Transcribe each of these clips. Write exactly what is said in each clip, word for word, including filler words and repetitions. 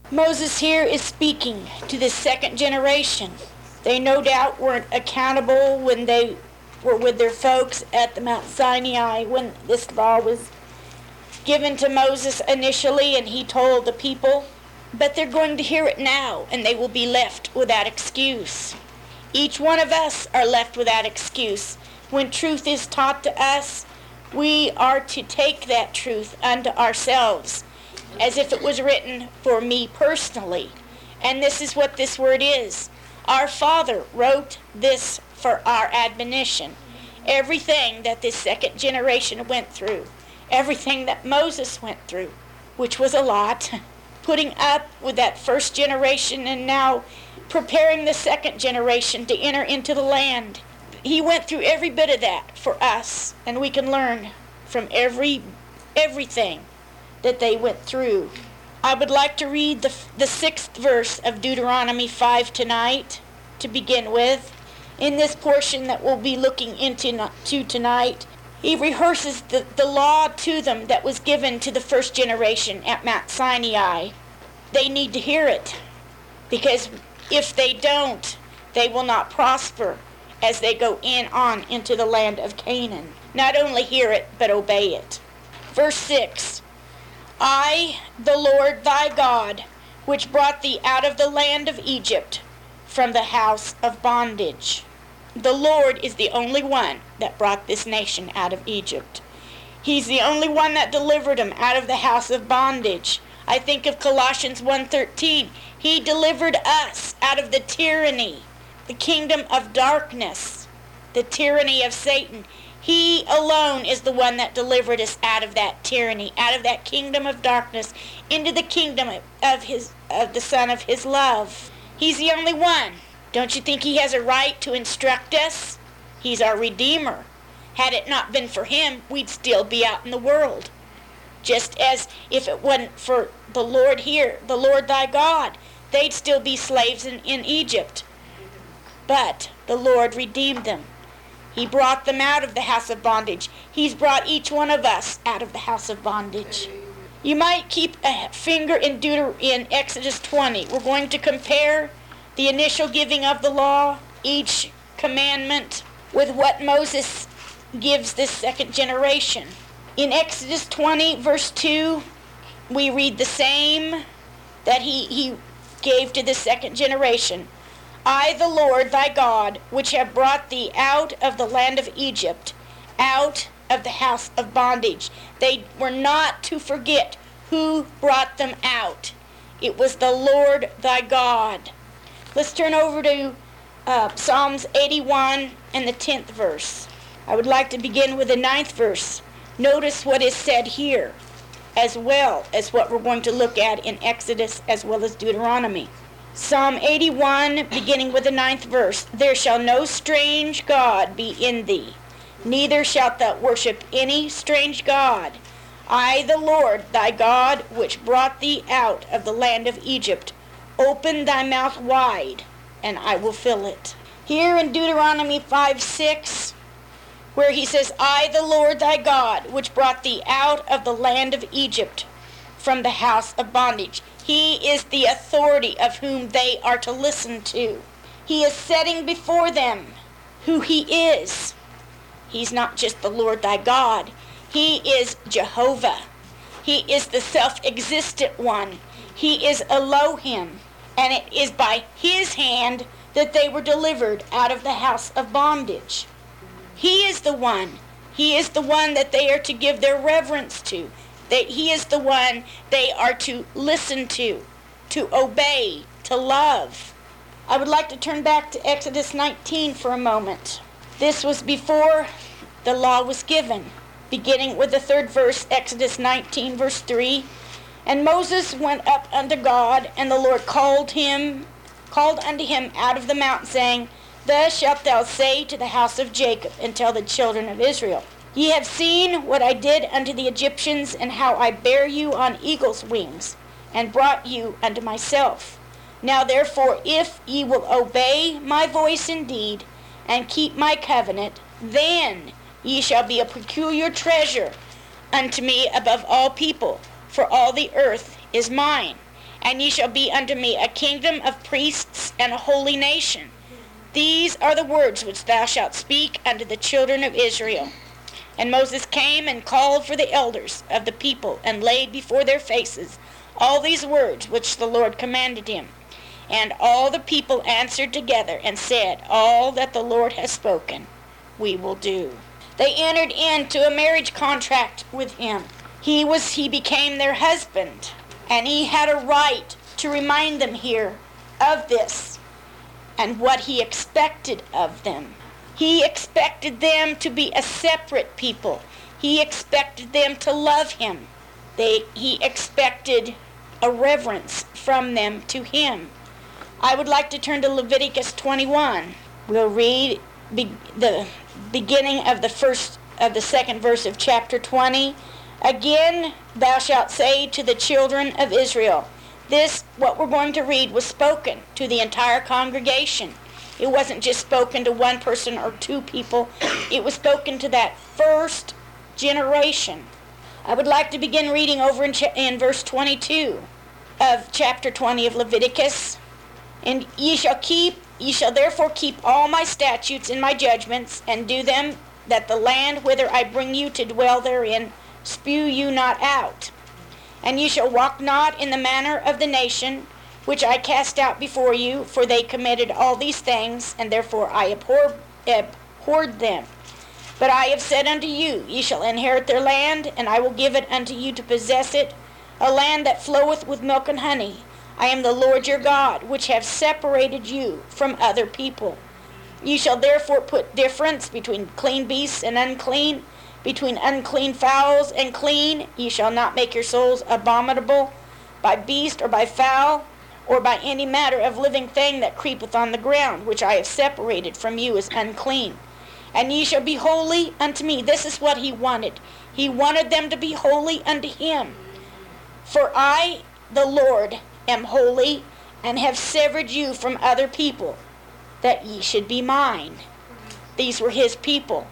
Moses here is speaking to the second generation. They no doubt weren't accountable when they were with their folks at the Mount Sinai when this law was given to Moses initially and he told the people. But they're going to hear it now and they will be left without excuse. Each one of us are left without excuse. When truth is taught to us, we are to take that truth unto ourselves as if it was written for me personally. And this is what this word is. Our Father wrote this for our admonition. Everything that this second generation went through, everything that Moses went through, which was a lot, putting up with that first generation and now preparing the second generation to enter into the land. He went through every bit of that for us, and we can learn from every everything that they went through. I would like to read the, the sixth verse of Deuteronomy five tonight to begin with. In this portion that we'll be looking into to tonight, he rehearses the, the law to them that was given to the first generation at Mount Sinai. They need to hear it, because if they don't, they will not prosper as they go in on into the land of Canaan. Not only hear it, but obey it. Verse six, I, the Lord thy God, which brought thee out of the land of Egypt, from the house of bondage. The Lord is the only one that brought this nation out of Egypt. He's the only one that delivered them out of the house of bondage. I think of Colossians one thirteen. He delivered us out of the tyranny, the kingdom of darkness, the tyranny of Satan. He alone is the one that delivered us out of that tyranny, out of that kingdom of darkness, into the kingdom of his, of the Son of his love. He's the only one. Don't you think he has a right to instruct us? He's our Redeemer. Had it not been for him, we'd still be out in the world. Just as if it wasn't for the Lord here, the Lord thy God, they'd still be slaves in, in Egypt. But the Lord redeemed them. He brought them out of the house of bondage. He's brought each one of us out of the house of bondage. You might keep a finger in, Deuter- in Exodus twenty. We're going to compare the initial giving of the law, each commandment, with what Moses gives this second generation. In Exodus twenty, verse two, we read the same that he, he gave to the second generation. I, the Lord thy God, which have brought thee out of the land of Egypt, out of the house of bondage. They were not to forget who brought them out. It was the Lord thy God. Let's turn over to uh, Psalms eighty-one and the tenth verse. I would like to begin with the ninth verse. Notice what is said here, as well as what we're going to look at in Exodus as well as Deuteronomy. Psalm eighty-one, beginning with the ninth verse. There shall no strange God be in thee, neither shalt thou worship any strange God. I, the Lord thy God, which brought thee out of the land of Egypt, open thy mouth wide, and I will fill it. Here in Deuteronomy five six, where he says, I, the Lord thy God, which brought thee out of the land of Egypt, from the house of bondage. He is the authority of whom they are to listen to. He is setting before them who he is. He's not just the Lord thy God. He is Jehovah. He is the self-existent one. He is Elohim. And it is by his hand that they were delivered out of the house of bondage. He is the one. He is the one that they are to give their reverence to. That he is the one they are to listen to, to obey, to love. I would like to turn back to Exodus nineteen for a moment. This was before the law was given. Beginning with the third verse, Exodus nineteen, verse three. And Moses went up unto God, and the Lord called him, called unto him out of the mountain, saying, Thus shalt thou say to the house of Jacob, and tell the children of Israel, Ye have seen what I did unto the Egyptians, and how I bare you on eagle's wings, and brought you unto myself. Now therefore, if ye will obey my voice indeed, and keep my covenant, then ye shall be a peculiar treasure unto me above all people, for all the earth is mine. and ye shall be unto me a kingdom of priests and a holy nation. These are the words which thou shalt speak unto the children of Israel. And Moses came and called for the elders of the people, and laid before their faces all these words which the Lord commanded him. And all the people answered together and said, all that the Lord has spoken, we will do. They entered into a marriage contract with him. He was, he became their husband, and he had a right to remind them here of this and what he expected of them. He expected them to be a separate people. He expected them to love him. They, he expected a reverence from them to him. I would like to turn to Leviticus twenty-one. We'll read be, the beginning of the first of the second verse of chapter twenty. Again, thou shalt say to the children of Israel. This, what we're going to read, was spoken to the entire congregation. It wasn't just spoken to one person or two people. It was spoken to that first generation. I would like to begin reading over in, cha- in verse twenty-two of chapter twenty of Leviticus. And ye shall keep, ye shall therefore keep all my statutes and my judgments, and do them, that the land whither I bring you to dwell therein spew you not out. And ye shall walk not in the manner of the nation which I cast out before you, for they committed all these things, and therefore I abhor, abhorred them. But I have said unto you, ye shall inherit their land, and I will give it unto you to possess it, a land that floweth with milk and honey. I am the Lord your God, which have separated you from other people. Ye shall therefore put difference between clean beasts and unclean, between unclean fowls and clean. Ye shall not make your souls abominable by beast or by fowl, or by any matter of living thing that creepeth on the ground, which I have separated from you as unclean. And ye shall be holy unto me. This is what he wanted. He wanted them to be holy unto him. For I, the Lord, am holy, and have severed you from other people, that ye should be mine. These were his people.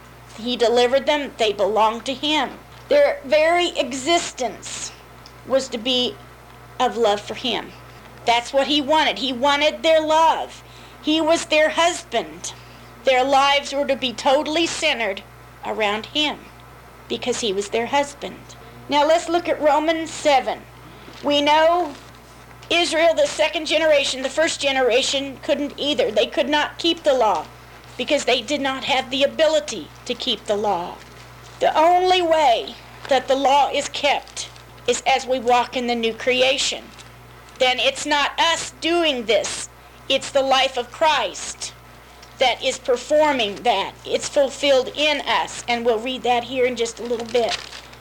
He delivered them. They belonged to him. Their very existence was to be of love for him. That's what he wanted. He wanted their love. He was their husband. Their lives were to be totally centered around him because he was their husband. Now let's look at Romans seven. We know Israel, the second generation, the first generation, couldn't either. They could not keep the law because they did not have the ability to keep the law. The only way that the law is kept is as we walk in the new creation. Then it's not us doing this. It's the life of Christ that is performing that. It's fulfilled in us, and we'll read that here in just a little bit.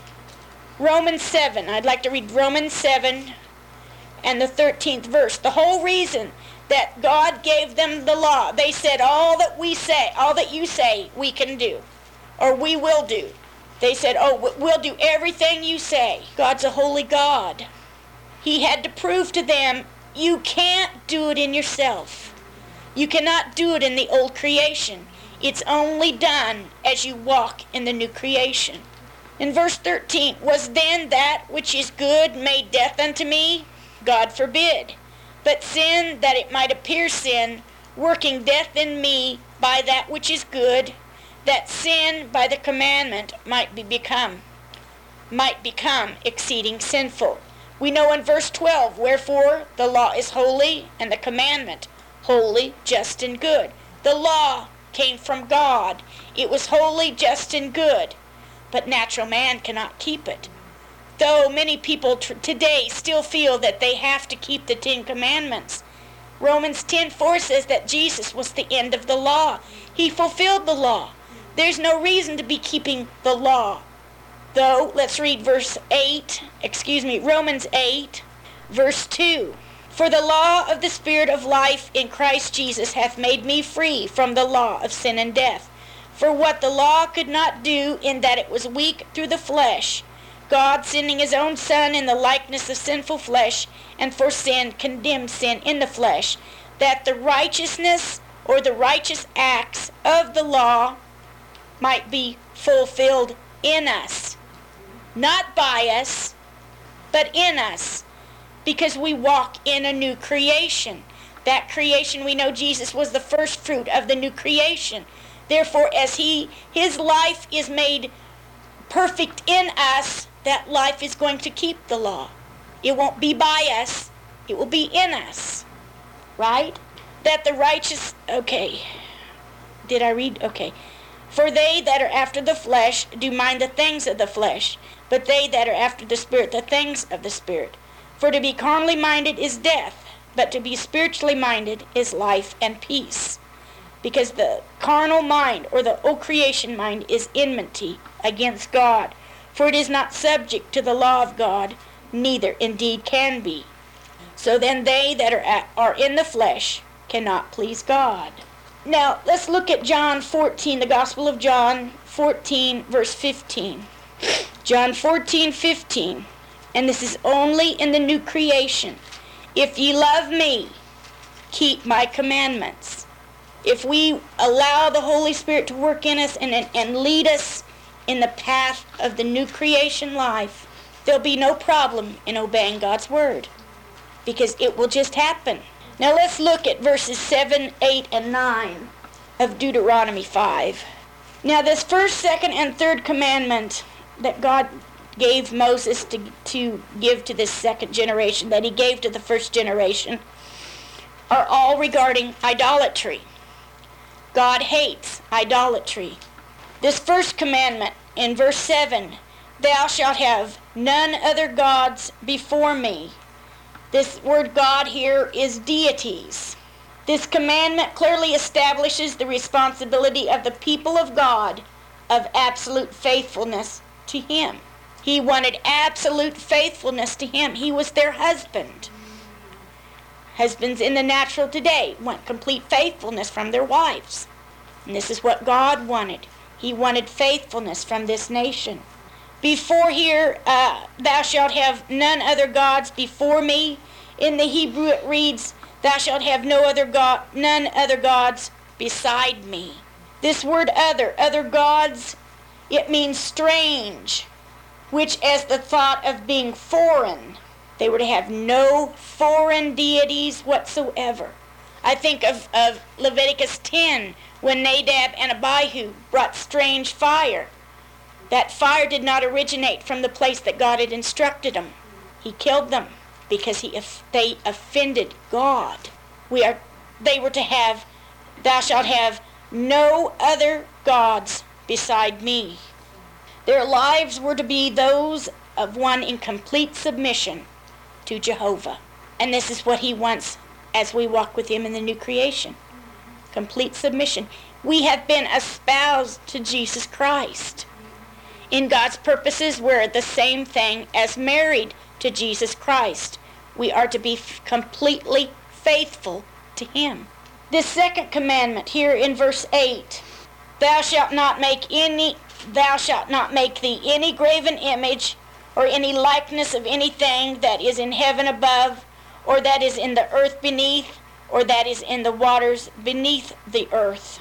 Romans seven. I'd like to read Romans seven and the thirteenth verse. The whole reason that God gave them the law, they said, all that we say, all that you say, we can do, or we will do. They said, oh, we'll do everything you say. God's a holy God. He had to prove to them, you can't do it in yourself. You cannot do it in the old creation. It's only done as you walk in the new creation. In verse thirteen, was then that which is good made death unto me? God forbid. But sin, that it might appear sin, working death in me by that which is good, that sin by the commandment might be become, might become exceeding sinful. We know in verse twelve, wherefore the law is holy, and the commandment holy, just, and good. The law came from God. It was holy, just, and good. But natural man cannot keep it. Though many people tr- today still feel that they have to keep the Ten Commandments. Romans ten four says that Jesus was the end of the law. He fulfilled the law. There's no reason to be keeping the law. Though, let's read verse eight, excuse me, Romans eight, verse two. For the law of the Spirit of life in Christ Jesus hath made me free from the law of sin and death. For what the law could not do, in that it was weak through the flesh, God, sending his own Son in the likeness of sinful flesh, and for sin condemned sin in the flesh, that the righteousness or the righteous acts of the law might be fulfilled in us. Not by us, but in us. because we walk in a new creation. That creation, we know Jesus was the first fruit of the new creation. Therefore, as he, his life is made perfect in us, that life is going to keep the law. It won't be by us. It will be in us. Right? That the righteous... Okay. Did I read? Okay. For they that are after the flesh do mind the things of the flesh, but they that are after the Spirit, the things of the Spirit. For to be carnally minded is death, but to be spiritually minded is life and peace. Because the carnal mind, or the old creation mind, is enmity against God. For it is not subject to the law of God, neither indeed can be. So then they that are, at, are in the flesh cannot please God. Now, let's look at John fourteen, the Gospel of John fourteen, verse fifteen. John fourteen, fifteen. And this is only in the new creation. If ye love me, keep my commandments. If we allow the Holy Spirit to work in us and, and lead us in the path of the new creation life, there'll be no problem in obeying God's word, because it will just happen. Now let's look at verses seven, eight, and nine of Deuteronomy five. Now this first, second, and third commandment that God gave Moses to, to give to this second generation, that he gave to the first generation, are all regarding idolatry. God hates idolatry. This first commandment in verse seven, thou shalt have none other gods before me. This word God here is deities. This commandment clearly establishes the responsibility of the people of God of absolute faithfulness to him. He wanted absolute faithfulness to him. He was their husband. Husbands in the natural today want complete faithfulness from their wives. And this is what God wanted. He wanted faithfulness from this nation. Before here, uh, thou shalt have none other gods before me. In the Hebrew it reads, thou shalt have no other god, none other gods beside me. This word other, other gods, it means strange, which as the thought of being foreign. They were to have no foreign deities whatsoever. I think of, of Leviticus ten, when Nadab and Abihu brought strange fire. That fire did not originate from the place that God had instructed them. He killed them because he, they offended God. We are, they were to have, thou shalt have no other gods beside me. Their lives were to be those of one in complete submission to Jehovah. And this is what he wants as we walk with him in the new creation. Complete submission. We have been espoused to Jesus Christ. In God's purposes, we're the same thing as married to Jesus Christ. We are to be f- completely faithful to him. This second commandment here in verse eight, thou shalt not make any, thou shalt not make thee any graven image or any likeness of anything that is in heaven above, or that is in the earth beneath, or that is in the waters beneath the earth.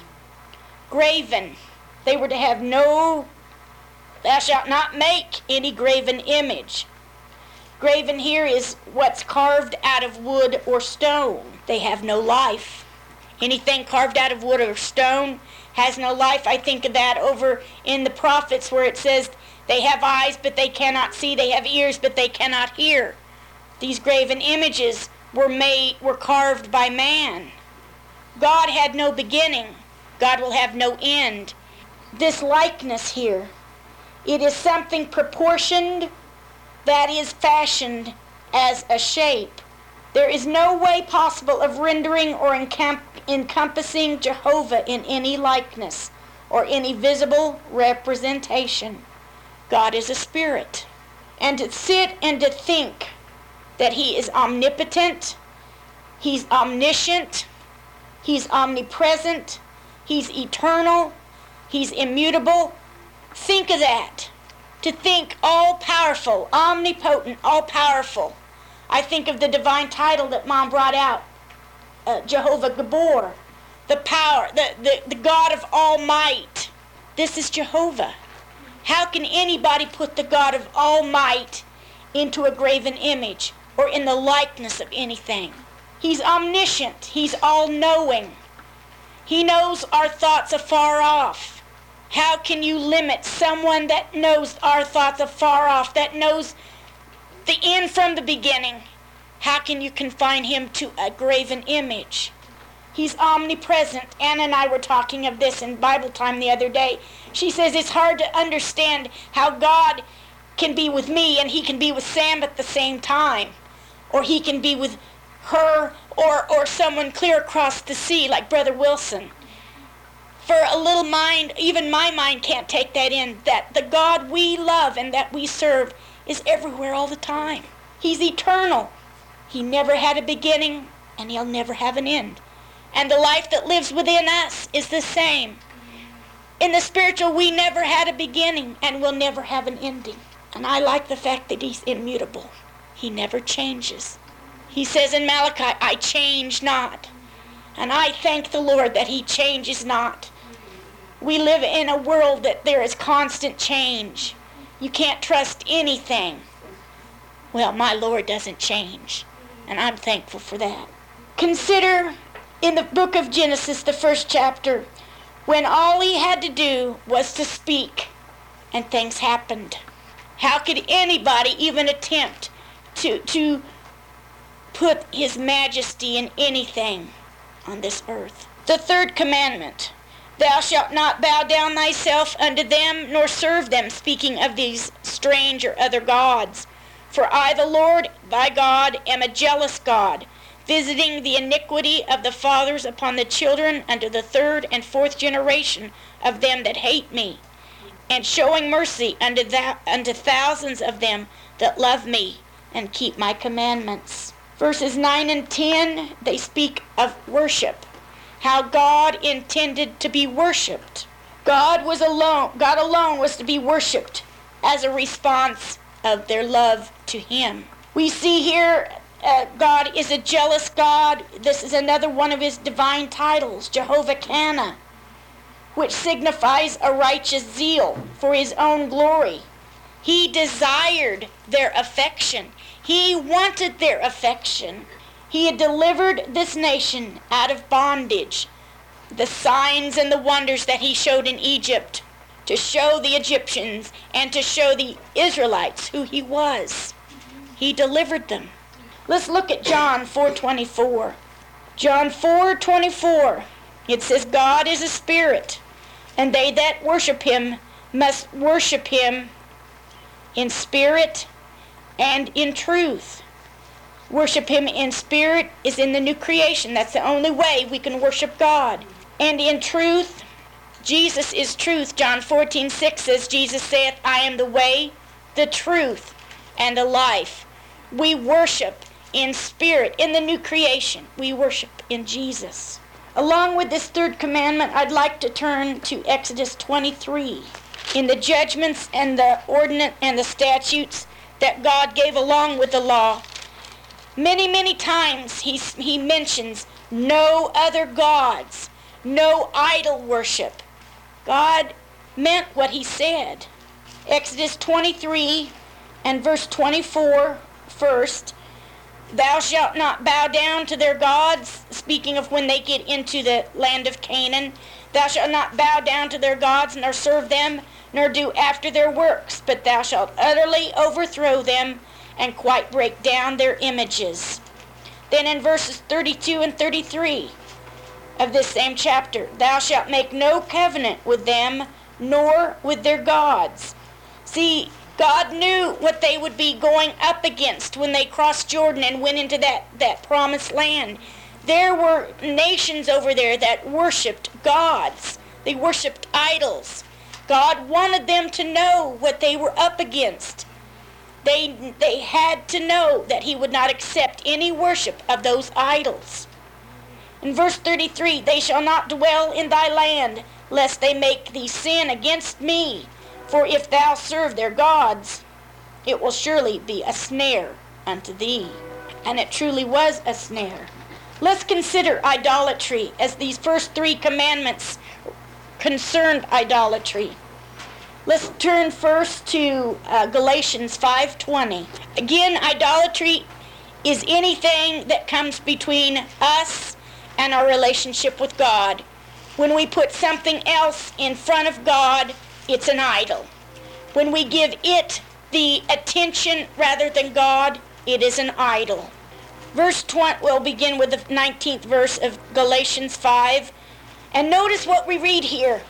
Graven. They were to have no, thou shalt not make any graven image. Graven here is what's carved out of wood or stone. They have no life. Anything carved out of wood or stone has no life. I think of that over in the prophets where it says they have eyes but they cannot see, they have ears but they cannot hear. These graven images were made, were carved by man. God had no beginning. God will have no end. This likeness here, it is something proportioned that is fashioned as a shape. There is no way possible of rendering or encamp- encompassing Jehovah in any likeness or any visible representation. God is a spirit. And to sit and to think that he is omnipotent, he's omniscient, he's omnipresent, he's eternal, he's immutable. Think of that. To think all-powerful, omnipotent, all-powerful. I think of the divine title that Mom brought out, uh, Jehovah Gabor, the power, the, the, the God of all might. This is Jehovah. How can anybody put the God of all might into a graven image? or in the likeness of anything. He's omniscient. He's all-knowing. He knows our thoughts afar off. How can you limit someone that knows our thoughts afar off, that knows the end from the beginning? How can you confine him to a graven image? He's omnipresent. Anna and I were talking of this in Bible time the other day. She says it's hard to understand how God can be with me and he can be with Sam at the same time. Or he can be with her or, or someone clear across the sea like Brother Wilson. For a little mind, even my mind can't take that in, that the God we love and that we serve is everywhere all the time. He's eternal. He never had a beginning and he'll never have an end. And the life that lives within us is the same. In the spiritual, we never had a beginning and will never have an ending. And I like the fact that he's immutable. He never changes. He says in Malachi, I change not. And I thank the Lord that he changes not. We live in a world that there is constant change. You can't trust anything. Well, my Lord doesn't change. And I'm thankful for that. Consider in the book of Genesis, the first chapter, when all he had to do was to speak and things happened. How could anybody even attempt to, to put his majesty in anything on this earth? The third commandment, thou shalt not bow down thyself unto them, nor serve them, speaking of these strange or other gods. For I, the Lord thy God, am a jealous God, visiting the iniquity of the fathers upon the children unto the third and fourth generation of them that hate me, and showing mercy unto, that, unto thousands of them that love me and keep my commandments. Verses nine and ten, they speak of worship, how God intended to be worshipped. God was alone, God alone was to be worshipped as a response of their love to him. We see here uh, God is a jealous God. This is another one of his divine titles, Jehovah Kana, which signifies a righteous zeal for his own glory. He desired their affection. He wanted their affection. He had delivered this nation out of bondage, the signs and the wonders that he showed in Egypt, to show the Egyptians and to show the Israelites who he was. He delivered them. Let's look at John four twenty-four. John four twenty-four. It says, God is a spirit, and they that worship him must worship him in spirit and in truth. Worship him in spirit is in the new creation. That's the only way we can worship God. And in truth, Jesus is truth. John fourteen six says, Jesus saith, I am the way, the truth, and the life. We worship in spirit, in the new creation. We worship in Jesus. Along with this third commandment, I'd like to turn to Exodus twenty-three. In the judgments and the ordinance and the statutes that God gave along with the law, many, many times he, he mentions no other gods, no idol worship. God meant what he said. Exodus twenty-three and verse twenty-four first. Thou shalt not bow down to their gods, speaking of when they get into the land of Canaan. Thou shalt not bow down to their gods, nor serve them, nor do after their works, but thou shalt utterly overthrow them and quite break down their images. Then in verses thirty-two and thirty-three of this same chapter, thou shalt make no covenant with them, nor with their gods. See, God knew what they would be going up against when they crossed Jordan and went into that, that promised land. There were nations over there that worshipped gods. They worshipped idols. God wanted them to know what they were up against. They, they had to know that he would not accept any worship of those idols. In verse thirty-three, they shall not dwell in thy land, lest they make thee sin against me. For if thou serve their gods, it will surely be a snare unto thee. And it truly was a snare. Let's consider idolatry, as these first three commandments concerned idolatry. Let's turn first to uh, Galatians five twenty. Again, idolatry is anything that comes between us and our relationship with God. When we put something else in front of God, it's an idol. When we give it the attention rather than God, it is an idol. Verse twenty, we'll begin with the nineteenth verse of Galatians five. And notice what we read here.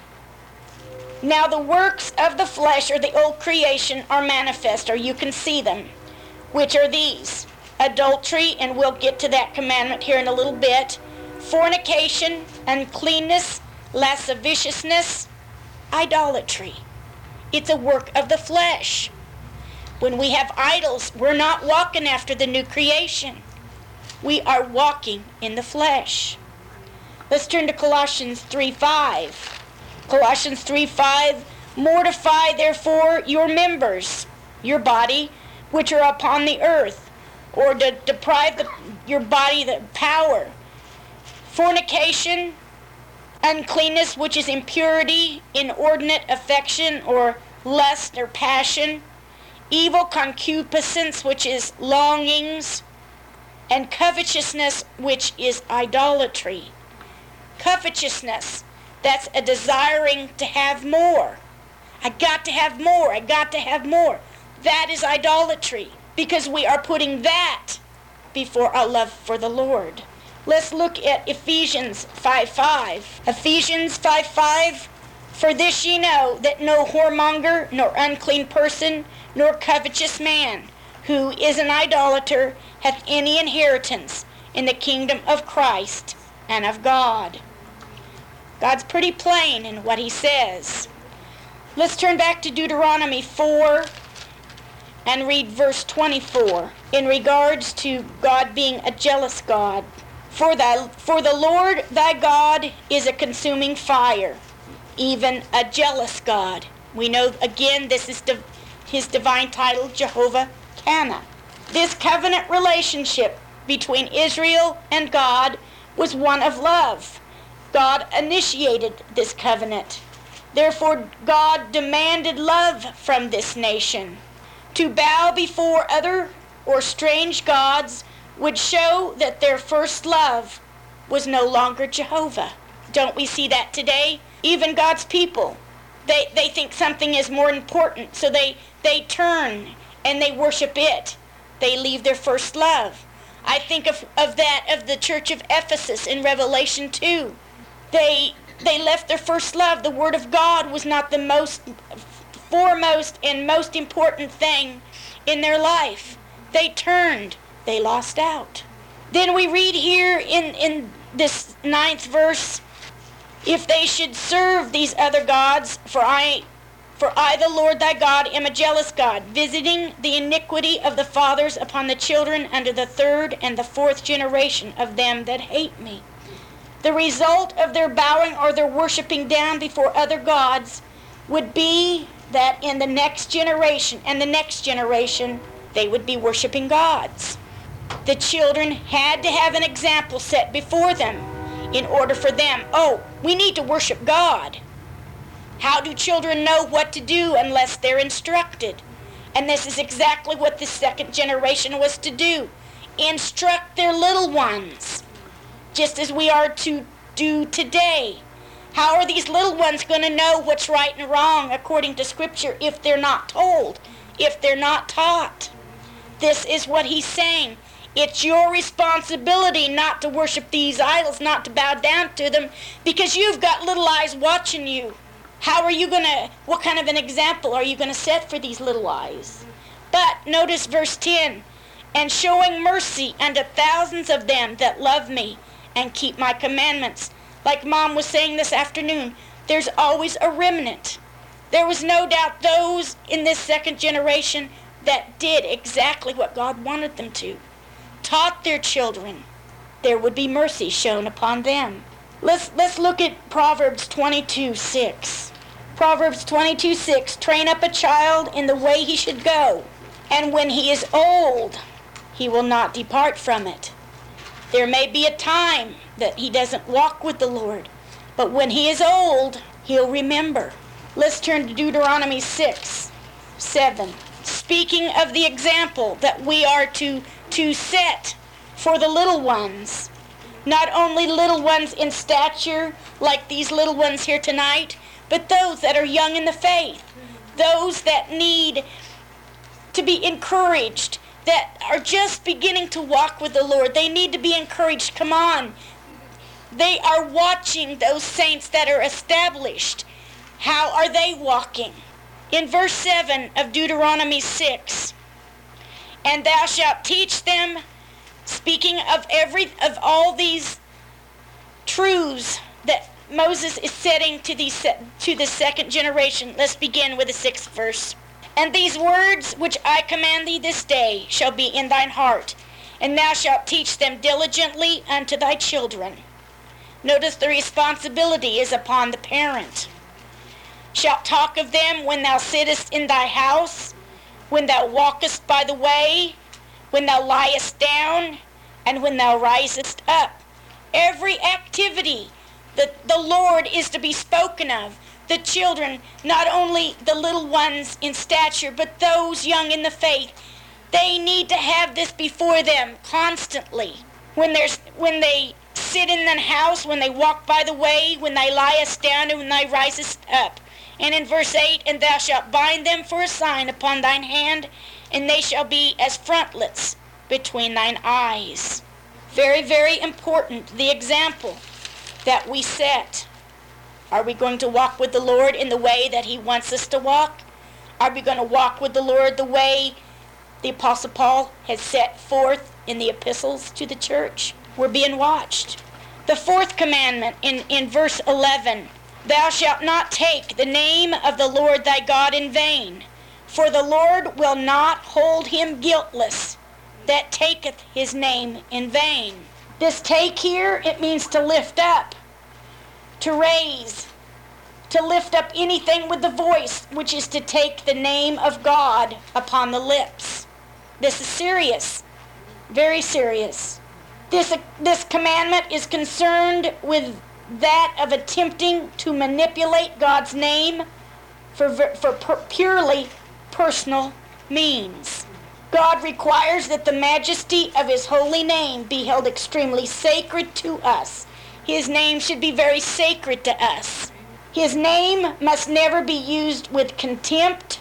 Now the works of the flesh, or the old creation, are manifest, or you can see them, which are these: adultery, and we'll get to that commandment here in a little bit, fornication, uncleanness, lasciviousness, idolatry. It's a work of the flesh. When we have idols, we're not walking after the new creation. We are walking in the flesh. Let's turn to Colossians three five. Colossians three five, mortify therefore your members, your body, which are upon the earth, or to deprive the, your body the power. Fornication, uncleanness, which is impurity, inordinate affection, or lust or passion. Evil concupiscence, which is longings, and covetousness, which is idolatry. Covetousness, that's a desiring to have more. I got to have more, I got to have more. That is idolatry, because we are putting that before our love for the Lord. Let's look at Ephesians five five. Ephesians five five, for this ye know, that no whoremonger, nor unclean person, nor covetous man, who is an idolater, hath any inheritance in the kingdom of Christ and of God. God's pretty plain in what he says. Let's turn back to Deuteronomy four and read verse twenty-four in regards to God being a jealous God. For, thy, for the Lord thy God is a consuming fire, even a jealous God. We know again this is div- his divine title, Jehovah Kana. This covenant relationship between Israel and God was one of love. God initiated this covenant. Therefore, God demanded love from this nation. To bow before other or strange gods would show that their first love was no longer Jehovah. Don't we see that today? Even God's people, they, they think something is more important, so they, they turn and they worship it. They leave their first love. I think of, of that of the church of Ephesus in Revelation two. They they left their first love. The Word of God was not the most foremost and most important thing in their life. They turned. They lost out. Then we read here in, in this ninth verse, if they should serve these other gods, for I For I, the Lord thy God, am a jealous God, visiting the iniquity of the fathers upon the children unto the third and the fourth generation of them that hate me. The result of their bowing or their worshiping down before other gods would be that in the next generation and the next generation, they would be worshiping gods. The children had to have an example set before them in order for them, oh, we need to worship God. How do children know what to do unless they're instructed? And this is exactly what the second generation was to do. Instruct their little ones, just as we are to do today. How are these little ones going to know what's right and wrong according to Scripture if they're not told, if they're not taught? This is what he's saying. It's your responsibility not to worship these idols, not to bow down to them, because you've got little eyes watching you. How are you going to, what kind of an example are you going to set for these little eyes? But notice verse ten, and showing mercy unto thousands of them that love me and keep my commandments. Like Mom was saying this afternoon, there's always a remnant. There was no doubt those in this second generation that did exactly what God wanted them to, taught their children. There would be mercy shown upon them. Let's, let's look at Proverbs twenty-two six. Proverbs twenty-two six, train up a child in the way he should go, and when he is old, he will not depart from it. There may be a time that he doesn't walk with the Lord, but when he is old, he'll remember. Let's turn to Deuteronomy six seven. Speaking of the example that we are to to set for the little ones. Not only little ones in stature, like these little ones here tonight, but those that are young in the faith, those that need to be encouraged, that are just beginning to walk with the Lord. They need to be encouraged. Come on. They are watching those saints that are established. How are they walking? In verse seven of Deuteronomy six, and thou shalt teach them, speaking of every of all these truths that Moses is setting to the, to the second generation. Let's begin with the sixth verse. And these words which I command thee this day shall be in thine heart, and thou shalt teach them diligently unto thy children. Notice the responsibility is upon the parent. Shalt talk of them when thou sittest in thy house, when thou walkest by the way, when thou liest down, and when thou risest up. Every activity that the Lord is to be spoken of. The children, not only the little ones in stature, but those young in the faith, they need to have this before them constantly. When there's, when they sit in the house, when they walk by the way, when they liest down, and when they risest up. And in verse eight, and thou shalt bind them for a sign upon thine hand, and they shall be as frontlets between thine eyes. Very, very important, the example that we set. Are we going to walk with the Lord in the way that he wants us to walk? Are we going to walk with the Lord the way the Apostle Paul has set forth in the epistles to the church? We're being watched. The fourth commandment in, in verse eleven, thou shalt not take the name of the Lord thy God in vain, for the Lord will not hold him guiltless that taketh his name in vain. This take here, it means to lift up, to raise, to lift up anything with the voice, which is to take the name of God upon the lips. This is serious, very serious. This, this commandment is concerned with that of attempting to manipulate God's name for, for purely personal means. God requires that the majesty of his holy name be held extremely sacred to us. His name should be very sacred to us. His name must never be used with contempt,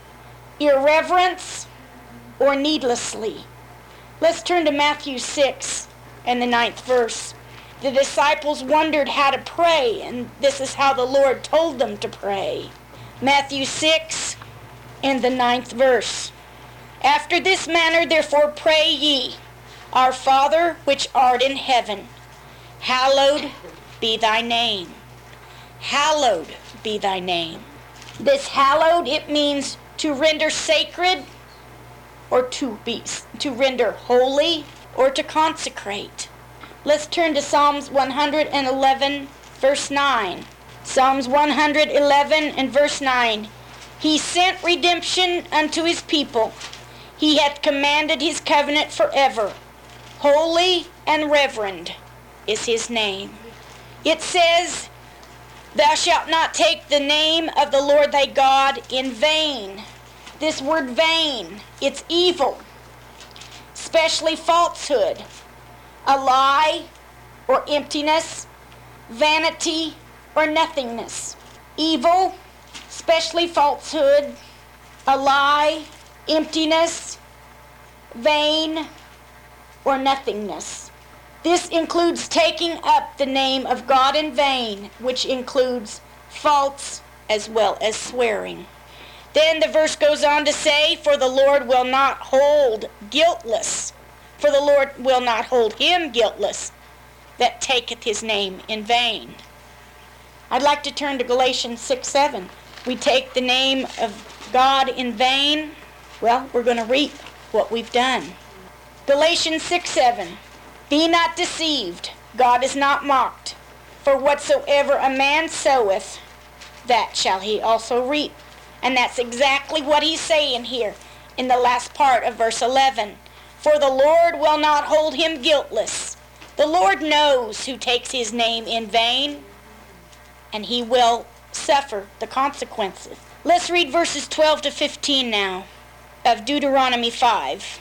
irreverence, or needlessly. Let's turn to Matthew six and the ninth verse. The disciples wondered how to pray, and this is how the Lord told them to pray. Matthew six and the ninth verse. After this manner therefore pray ye, Our Father which art in heaven, hallowed be thy name. Hallowed be thy name. This hallowed, it means to render sacred, or to be to render holy, or to consecrate. Let's turn to Psalms one hundred eleven, verse nine. Psalms one hundred eleven and verse nine. He sent redemption unto his people. He hath commanded his covenant forever. Holy and reverend is his name. It says, thou shalt not take the name of the Lord thy God in vain. This word vain, it's evil, especially falsehood, a lie or emptiness, vanity or nothingness. Evil, especially falsehood, a lie, emptiness, vain, or nothingness. This includes taking up the name of God in vain, which includes false as well as swearing. Then the verse goes on to say, for the Lord will not hold guiltless, for the Lord will not hold him guiltless that taketh his name in vain. I'd like to turn to Galatians six seven. We take the name of God in vain, well, we're going to reap what we've done. Galatians six seven. Be not deceived, God is not mocked. For whatsoever a man soweth, that shall he also reap. And that's exactly what he's saying here in the last part of verse eleven. For the Lord will not hold him guiltless. The Lord knows who takes his name in vain, and he will suffer the consequences. Let's read verses twelve to fifteen now of Deuteronomy five.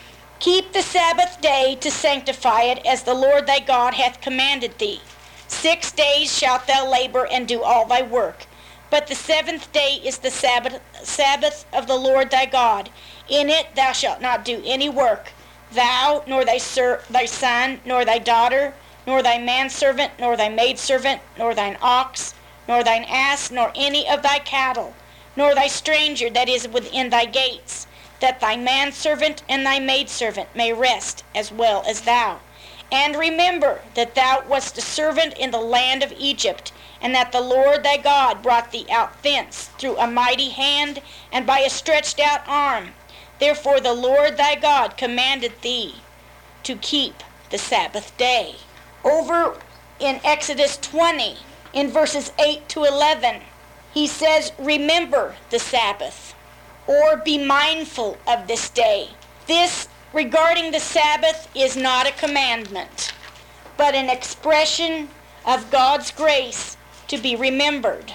Keep the Sabbath day to sanctify it, as the Lord thy God hath commanded thee. Six days shalt thou labor and do all thy work. But the seventh day is the Sabbath, Sabbath of the Lord thy God. In it thou shalt not do any work, thou, nor thy, ser- thy son, nor thy daughter, nor thy manservant, nor thy maidservant, nor thine ox, nor thine ass, nor any of thy cattle, nor thy stranger that is within thy gates, that thy manservant and thy maidservant may rest as well as thou. And remember that thou wast a servant in the land of Egypt, and that the Lord thy God brought thee out thence through a mighty hand and by a stretched out arm. Therefore the Lord thy God commanded thee to keep the Sabbath day. Over in Exodus twenty, in verses eight to eleven, he says, remember the Sabbath, or be mindful of this day. This regarding the Sabbath is not a commandment, but an expression of God's grace to be remembered.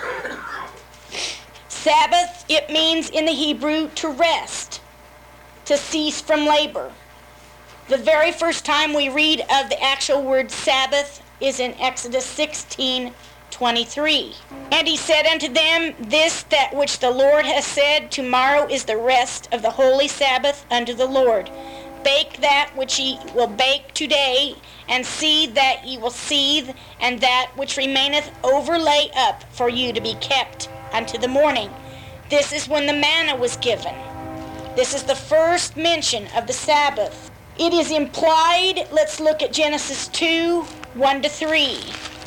Sabbath, it means in the Hebrew to rest, to cease from labor. The very first time we read of the actual word Sabbath is in Exodus sixteen twenty-three. And he said unto them, this that which the Lord has said, tomorrow is the rest of the holy Sabbath unto the Lord. Bake that which ye will bake today, and seethe that ye will seethe, and that which remaineth overlay up for you to be kept unto the morning. This is when the manna was given. This is the first mention of the Sabbath. It is implied, let's look at Genesis two, one to three.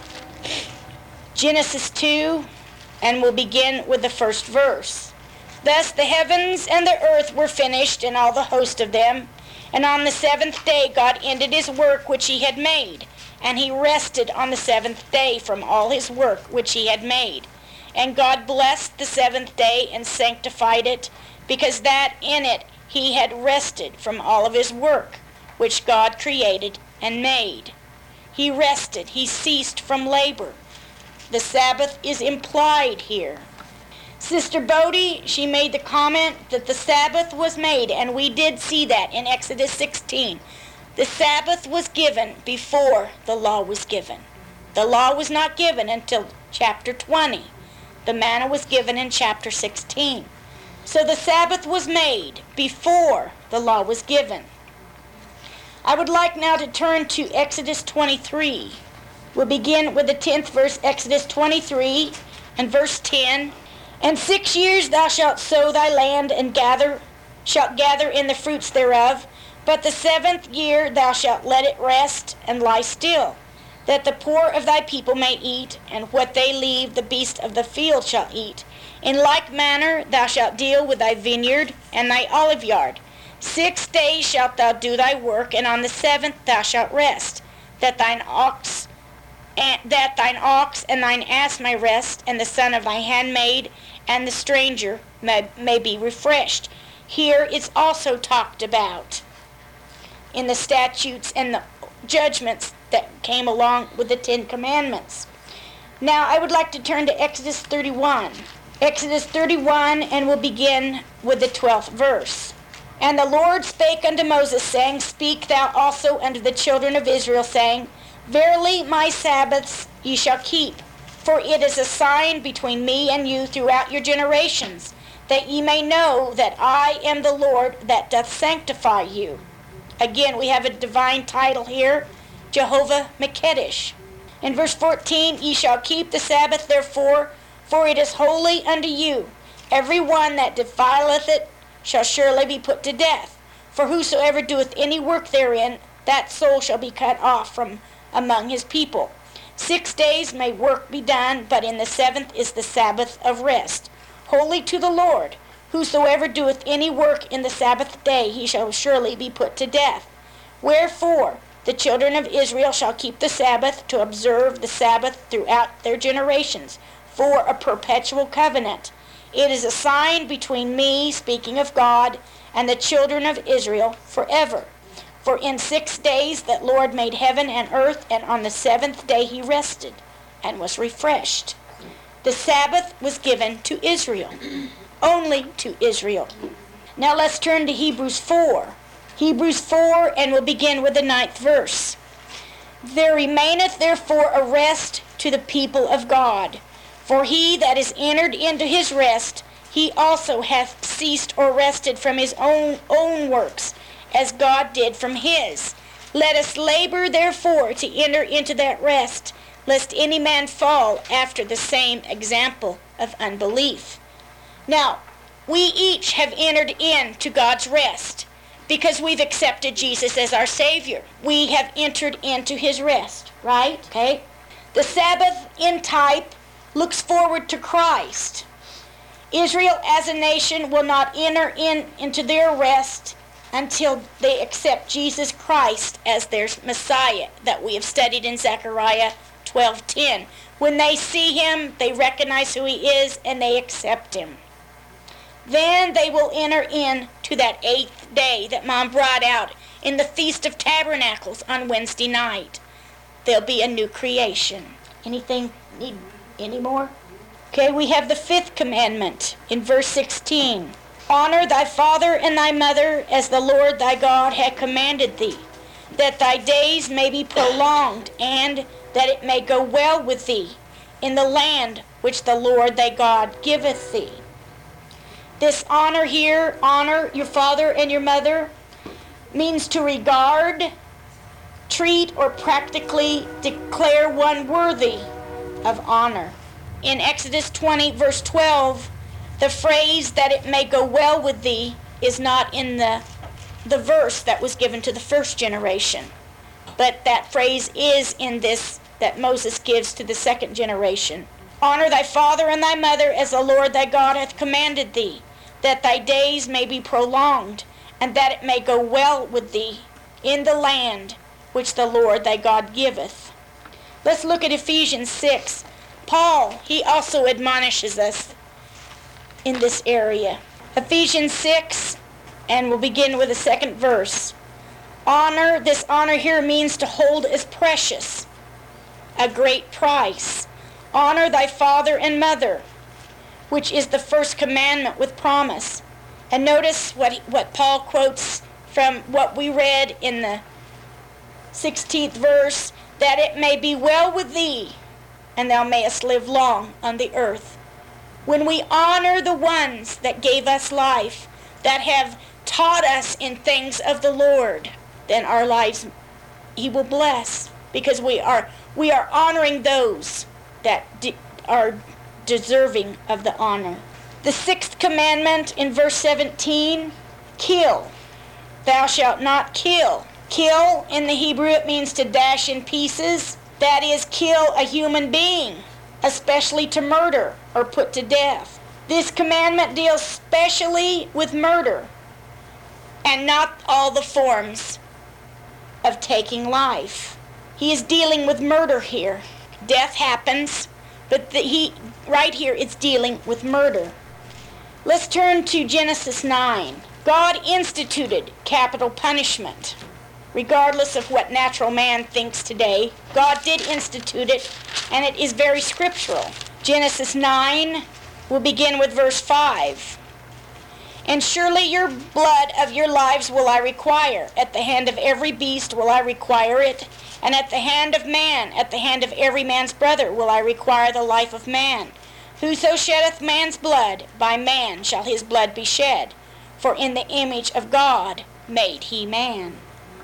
Genesis two, and we'll begin with the first verse. Thus the heavens and the earth were finished, and all the host of them. And on the seventh day God ended his work which he had made, and he rested on the seventh day from all his work which he had made. And God blessed the seventh day and sanctified it, because that in it he had rested from all of his work which God created and made. He rested, he ceased from labor. The Sabbath is implied here. Sister Bodie, she made the comment that the Sabbath was made, and we did see that in Exodus sixteen. The Sabbath was given before the law was given. The law was not given until chapter twenty. The manna was given in chapter sixteen. So the Sabbath was made before the law was given. I would like now to turn to Exodus twenty-three. We'll begin with the tenth verse, Exodus twenty-three, and verse ten. And six years thou shalt sow thy land, and gather, shalt gather in the fruits thereof. But the seventh year thou shalt let it rest, and lie still, that the poor of thy people may eat, and what they leave the beasts of the field shall eat. In like manner thou shalt deal with thy vineyard and thy olive yard. Six days shalt thou do thy work, and on the seventh thou shalt rest, that thine ox and that thine ox and thine ass may rest, and the son of thy handmaid and the stranger may, may be refreshed. Here it's also talked about in the statutes and the judgments that came along with the Ten Commandments. Now I would like to turn to Exodus thirty-one. Exodus thirty-one, and we'll begin with the twelfth verse. And the Lord spake unto Moses, saying, Speak thou also unto the children of Israel, saying, Verily my Sabbaths ye shall keep, for it is a sign between me and you throughout your generations, that ye may know that I am the Lord that doth sanctify you. Again, we have a divine title here, Jehovah Mekdesh. In verse fourteen, Ye shall keep the Sabbath therefore, for it is holy unto you. Every one that defileth it shall surely be put to death. For whosoever doeth any work therein, that soul shall be cut off from among his people. Six days may work be done, but in the seventh is the Sabbath of rest, holy to the Lord. Whosoever doeth any work in the Sabbath day, he shall surely be put to death. Wherefore the children of Israel shall keep the Sabbath, to observe the Sabbath throughout their generations, for a perpetual covenant. It is a sign between me, speaking of God, and the children of Israel forever. For in six days the Lord made heaven and earth, and on the seventh day he rested and was refreshed. The Sabbath was given to Israel, only to Israel. Now let's turn to Hebrews four. Hebrews four, and we'll begin with the ninth verse. There remaineth therefore a rest to the people of God. For he that is entered into his rest, he also hath ceased or rested from his own, own works, as God did from his. Let us labor therefore to enter into that rest, lest any man fall after the same example of unbelief. Now, we each have entered into God's rest because we've accepted Jesus as our Savior. We have entered into his rest, right? Okay? The Sabbath in type looks forward to Christ. Israel as a nation will not enter in into their rest until they accept Jesus Christ as their Messiah that we have studied in Zechariah twelve ten. When they see him, they recognize who he is and they accept him. Then they will enter into that eighth day that Mom brought out in the Feast of Tabernacles on Wednesday night. There'll be a new creation. Anything need any more? Okay, we have the fifth commandment in verse sixteen. Honor thy father and thy mother as the Lord thy God hath commanded thee, that thy days may be prolonged, and that it may go well with thee in the land which the Lord thy God giveth thee. This honor here, honor your father and your mother, means to regard, treat, or practically declare one worthy of honor. In Exodus twenty, verse twelve, the phrase that it may go well with thee is not in the, the verse that was given to the first generation. But that phrase is in this that Moses gives to the second generation. Honor thy father and thy mother as the Lord thy God hath commanded thee, that thy days may be prolonged, and that it may go well with thee in the land which the Lord thy God giveth. Let's look at Ephesians six. Paul, he also admonishes us in this area. Ephesians six, and we'll begin with the second verse. Honor, this honor here means to hold as precious, a great price. Honor thy father and mother, which is the first commandment with promise. And notice what, what Paul quotes from what we read in the sixteenth verse, that it may be well with thee, and thou mayest live long on the earth. When we honor the ones that gave us life, that have taught us in things of the Lord, then our lives he will bless, because we are we are honoring those that de- are deserving of the honor. The sixth commandment in verse seventeen, kill. Thou shalt not kill. Kill in the Hebrew, it means to dash in pieces. That is, kill a human being, especially to murder or put to death. This commandment deals specially with murder and not all the forms of taking life. He is dealing with murder here. Death happens, but the, he right here it's dealing with murder. Let's turn to Genesis nine. God instituted capital punishment. Regardless of what natural man thinks today, God did institute it, and it is very scriptural. Genesis nine, we'll begin with verse five. And surely your blood of your lives will I require. At the hand of every beast will I require it, and at the hand of man, at the hand of every man's brother will I require the life of man. Whoso sheddeth man's blood, by man shall his blood be shed. For in the image of God made he man.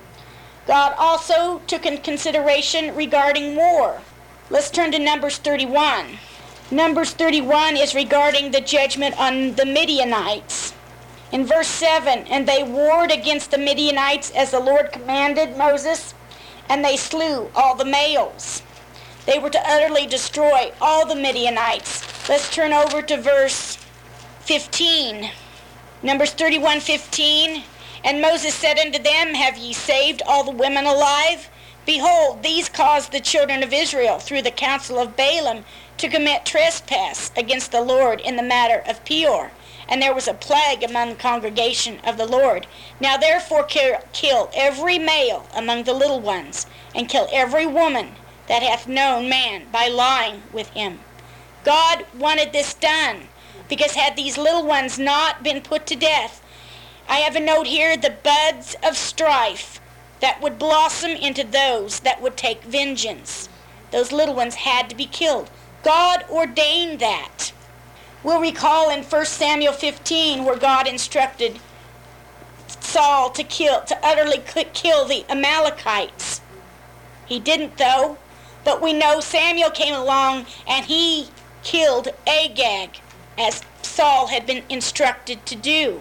God also took in consideration regarding war. Let's turn to Numbers thirty-one. Numbers thirty-one is regarding the judgment on the Midianites. In verse seven, and they warred against the Midianites as the Lord commanded Moses, and they slew all the males. They were to utterly destroy all the Midianites. Let's turn over to verse fifteen. Numbers thirty-one fifteen. And Moses said unto them, have ye saved all the women alive? Behold, these caused the children of Israel through the counsel of Balaam to commit trespass against the Lord in the matter of Peor. And there was a plague among the congregation of the Lord. Now therefore kill every male among the little ones, and kill every woman that hath known man by lying with him. God wanted this done, because had these little ones not been put to death, I have a note here, the buds of strife that would blossom into those that would take vengeance. Those little ones had to be killed. God ordained that. We'll recall in First Samuel fifteen where God instructed Saul to kill, to utterly kill the Amalekites. He didn't though, but we know Samuel came along and he killed Agag as Saul had been instructed to do.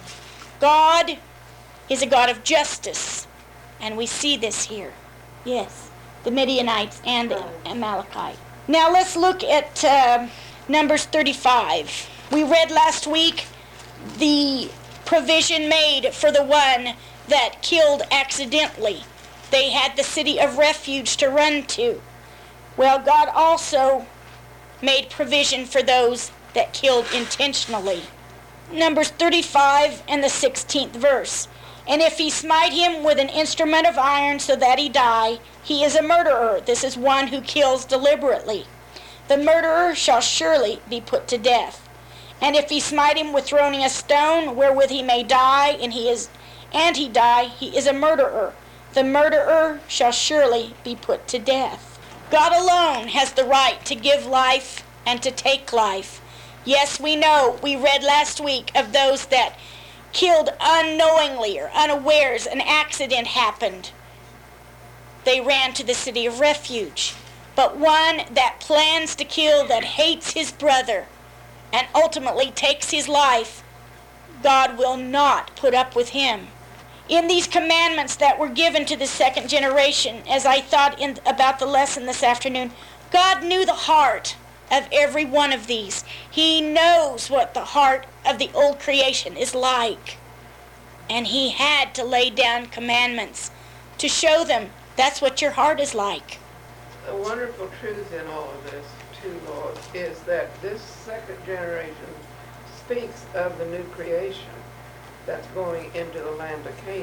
God is a God of justice, and we see this here. Yes, the Midianites and the Amalekite. Now let's look at uh, Numbers thirty-five. We read last week the provision made for the one that killed accidentally. They had the city of refuge to run to. Well, God also made provision for those that killed intentionally. Numbers thirty-five and the sixteenth verse. And if he smite him with an instrument of iron so that he die, he is a murderer. This is one who kills deliberately. The murderer shall surely be put to death. And if he smite him with throwing a stone wherewith he may die, and he is and he die, he is a murderer. The murderer shall surely be put to death. God alone has the right to give life and to take life. Yes, we know, we read last week of those that killed unknowingly or unawares. An accident happened. They ran to the city of refuge. But one that plans to kill, that hates his brother, and ultimately takes his life, God will not put up with him. In these commandments that were given to the second generation, as I thought in, about the lesson this afternoon, God knew the heart of every one of these. He knows what the heart of the old creation is like. And he had to lay down commandments to show them that's what your heart is like. The wonderful truth in all of this, too, Lord, is that this second generation speaks of the new creation that's going into the land of Canaan.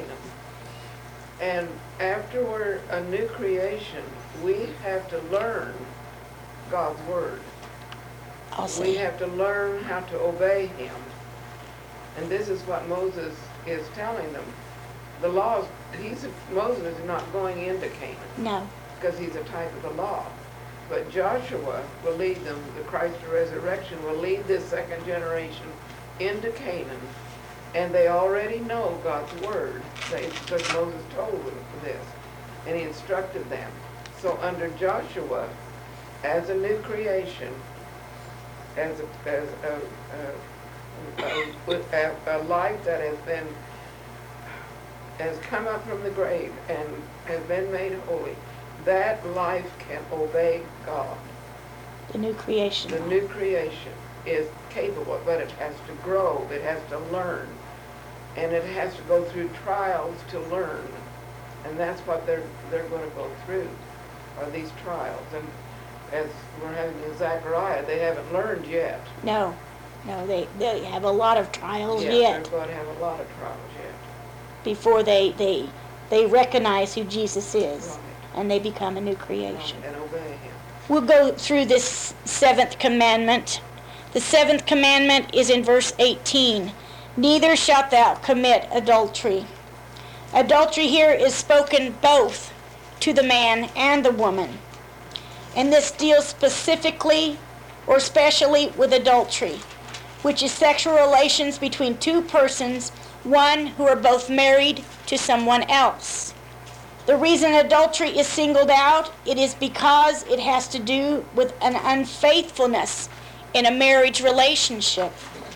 And after we're a new creation, we have to learn God's word. We have to learn how to obey him. And this is what Moses is telling them. The laws, he's, Moses is not going into Canaan. No. Because he's a type of the law. But Joshua will lead them, the Christ of resurrection will lead this second generation into Canaan. And they already know God's word, they, because Moses told them this, and he instructed them. So under Joshua, as a new creation, as a, as a, a, a, a, a life that has been, has come up from the grave and has been made holy, that life can obey God. The new creation. The new creation is capable, but it has to grow, it has to learn, and it has to go through trials to learn. And that's what they're they're going to go through, are these trials. And as we're having in Zechariah, they haven't learned yet. No, no, they, they have a lot of trials yeah, yet. They're going to have a lot of trials yet. Before they, they, they recognize who Jesus is, Right. and they become a new creation. And obey him. We'll go through this seventh commandment. The seventh commandment is in verse eighteen. Neither shalt thou commit adultery. Adultery here is spoken both to the man and the woman. And this deals specifically or specially with adultery, which is sexual relations between two persons, one who are both married to someone else. The reason adultery is singled out, it is because it has to do with an unfaithfulness in a marriage relationship.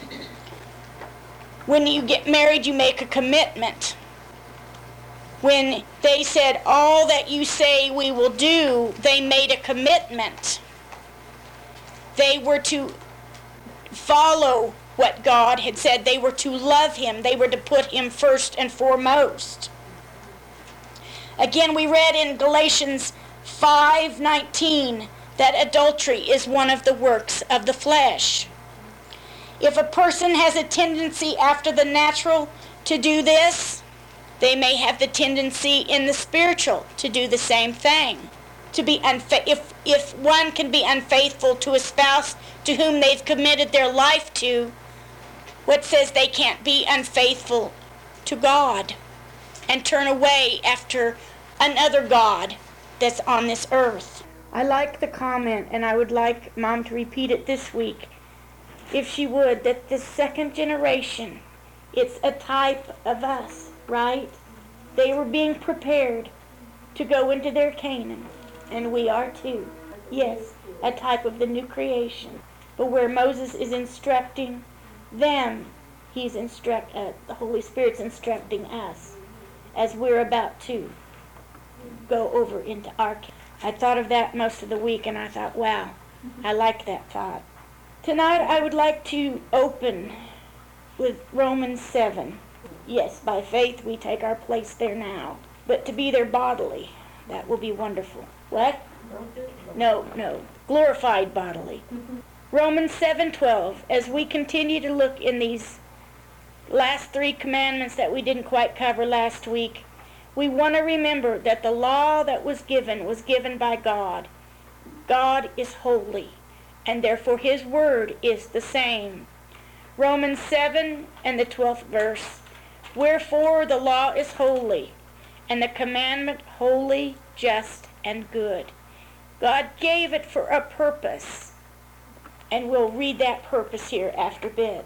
When you get married, you make a commitment. When they said, all that you say we will do, they made a commitment. They were to follow what God had said. They were to love him. They were to put him first and foremost. Again, we read in Galatians five nineteen that adultery is one of the works of the flesh. If a person has a tendency after the natural to do this, they may have the tendency in the spiritual to do the same thing. To be unfa- if, if one can be unfaithful to a spouse to whom they've committed their life to, what says they can't be unfaithful to God and turn away after another God that's on this earth. I like the comment, and I would like Mom to repeat it this week, if she would, that the second generation, it's a type of us, right? They were being prepared to go into their Canaan, and we are too. Yes, a type of the new creation. But where Moses is instructing them, he's instruct, uh, the Holy Spirit's instructing us as we're about to go over into our Canaan. I thought of that most of the week, and I thought, wow, I like that thought. Tonight I would like to open with Romans seven. Yes, by faith we take our place there now. But to be there bodily, that will be wonderful. What? No, no. Glorified bodily. Romans seven twelve. As we continue to look in these last three commandments that we didn't quite cover last week, we want to remember that the law that was given was given by God. God is holy, and therefore his word is the same. Romans seven and the twelfth verse. Wherefore the law is holy, and the commandment holy, just, and good. God gave it for a purpose, and we'll read that purpose here after a bit.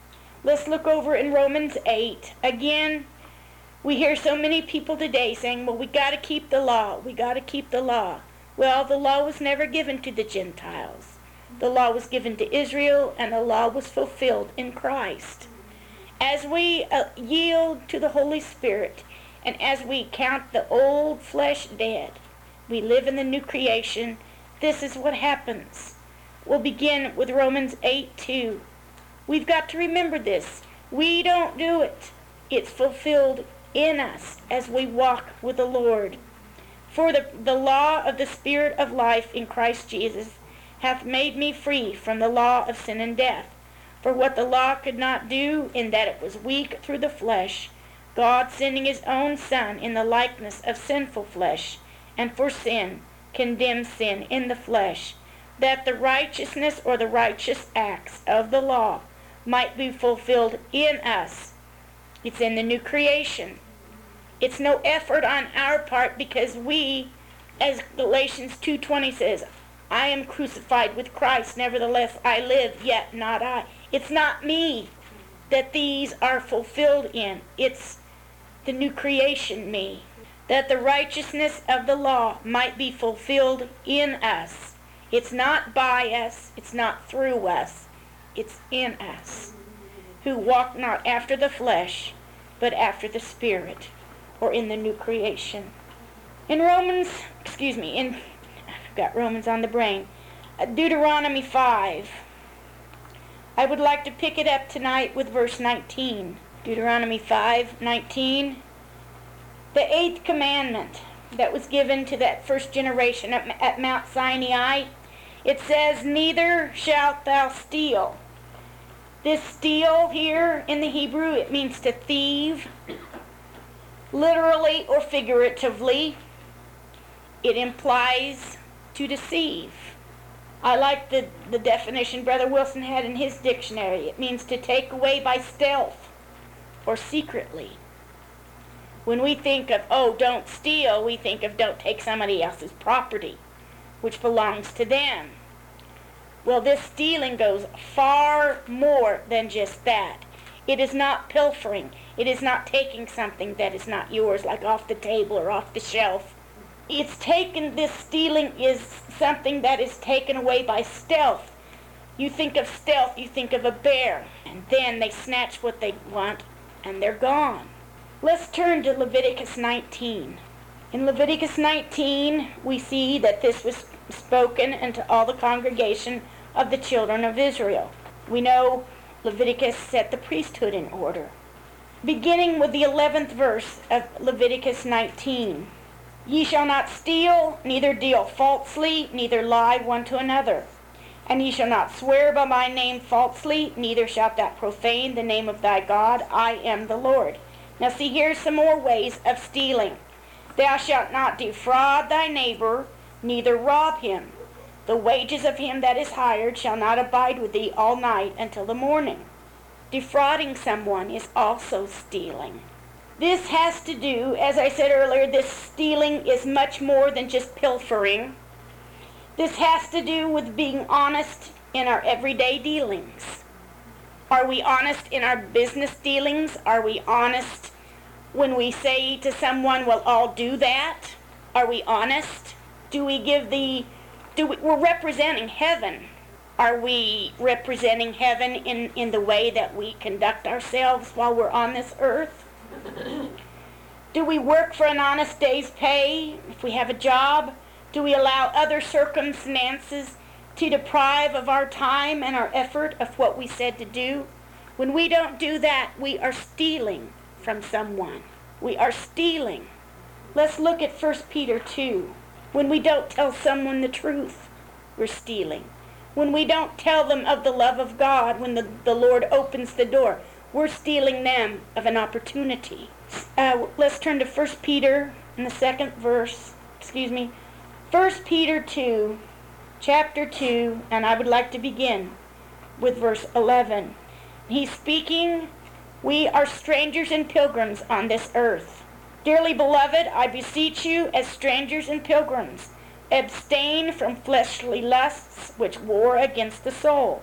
Let's look over in Romans eight. Again, we hear so many people today saying, well, we got to keep the law. We got to keep the law. Well, the law was never given to the Gentiles. The law was given to Israel, and the law was fulfilled in Christ. As we uh, yield to the Holy Spirit, and as we count the old flesh dead, we live in the new creation. This is what happens. We'll begin with Romans eight two. We've got to remember this. We don't do it. It's fulfilled in us as we walk with the Lord. For the, the law of the Spirit of life in Christ Jesus hath made me free from the law of sin and death. For what the law could not do, in that it was weak through the flesh, God sending his own Son in the likeness of sinful flesh, and for sin, condemned sin in the flesh, that the righteousness or the righteous acts of the law might be fulfilled in us. It's in the new creation. It's no effort on our part, because we, as Galatians two twenty says, I am crucified with Christ, nevertheless I live, yet not I. It's not me that these are fulfilled in. It's the new creation me. That the righteousness of the law might be fulfilled in us. It's not by us, it's not through us, it's in us, who walk not after the flesh, but after the Spirit, or in the new creation. In Romans, excuse me, in, I've got Romans on the brain, uh, Deuteronomy five. I would like to pick it up tonight with verse nineteen. Deuteronomy five nineteen. The eighth commandment that was given to that first generation at, at Mount Sinai, it says, neither shalt thou steal. This steal here in the Hebrew, it means to thieve, literally or figuratively. It implies to deceive. I like the, the definition Brother Wilson had in his dictionary. It means to take away by stealth or secretly. When we think of, oh, don't steal, we think of don't take somebody else's property, which belongs to them. Well, this stealing goes far more than just that. It is not pilfering. It is not taking something that is not yours, like off the table or off the shelf. It's taken, this stealing is something that is taken away by stealth. You think of stealth, you think of a bear, and then they snatch what they want, and they're gone. Let's turn to Leviticus nineteen. In Leviticus nineteen, we see that this was spoken unto all the congregation of the children of Israel. We know Leviticus set the priesthood in order. Beginning with the eleventh verse of Leviticus nineteen. Ye shall not steal, neither deal falsely, neither lie one to another. And ye shall not swear by my name falsely, neither shalt thou profane the name of thy God. I am the Lord. Now see, here's some more ways of stealing. Thou shalt not defraud thy neighbor, neither rob him. The wages of him that is hired shall not abide with thee all night until the morning. Defrauding someone is also stealing. This has to do, as I said earlier, this stealing is much more than just pilfering. This has to do with being honest in our everyday dealings. Are we honest in our business dealings? Are we honest when we say to someone, well, I'll do that? Are we honest? Do we give the, do we, we're representing heaven. Are we representing heaven in, in the way that we conduct ourselves while we're on this earth? Do we work for an honest day's pay if we have a job? Do we allow other circumstances to deprive of our time and our effort of what we said to do? When we don't do that, we are stealing from someone. We are stealing. Let's look at First Peter two. When we don't tell someone the truth, we're stealing. When we don't tell them of the love of God, when the, the Lord opens the door, we're stealing them of an opportunity. Uh, let's turn to First Peter in the second verse. Excuse me. First Peter two, chapter two, and I would like to begin with verse eleven. He's speaking, we are strangers and pilgrims on this earth. Dearly beloved, I beseech you, as strangers and pilgrims, abstain from fleshly lusts which war against the soul,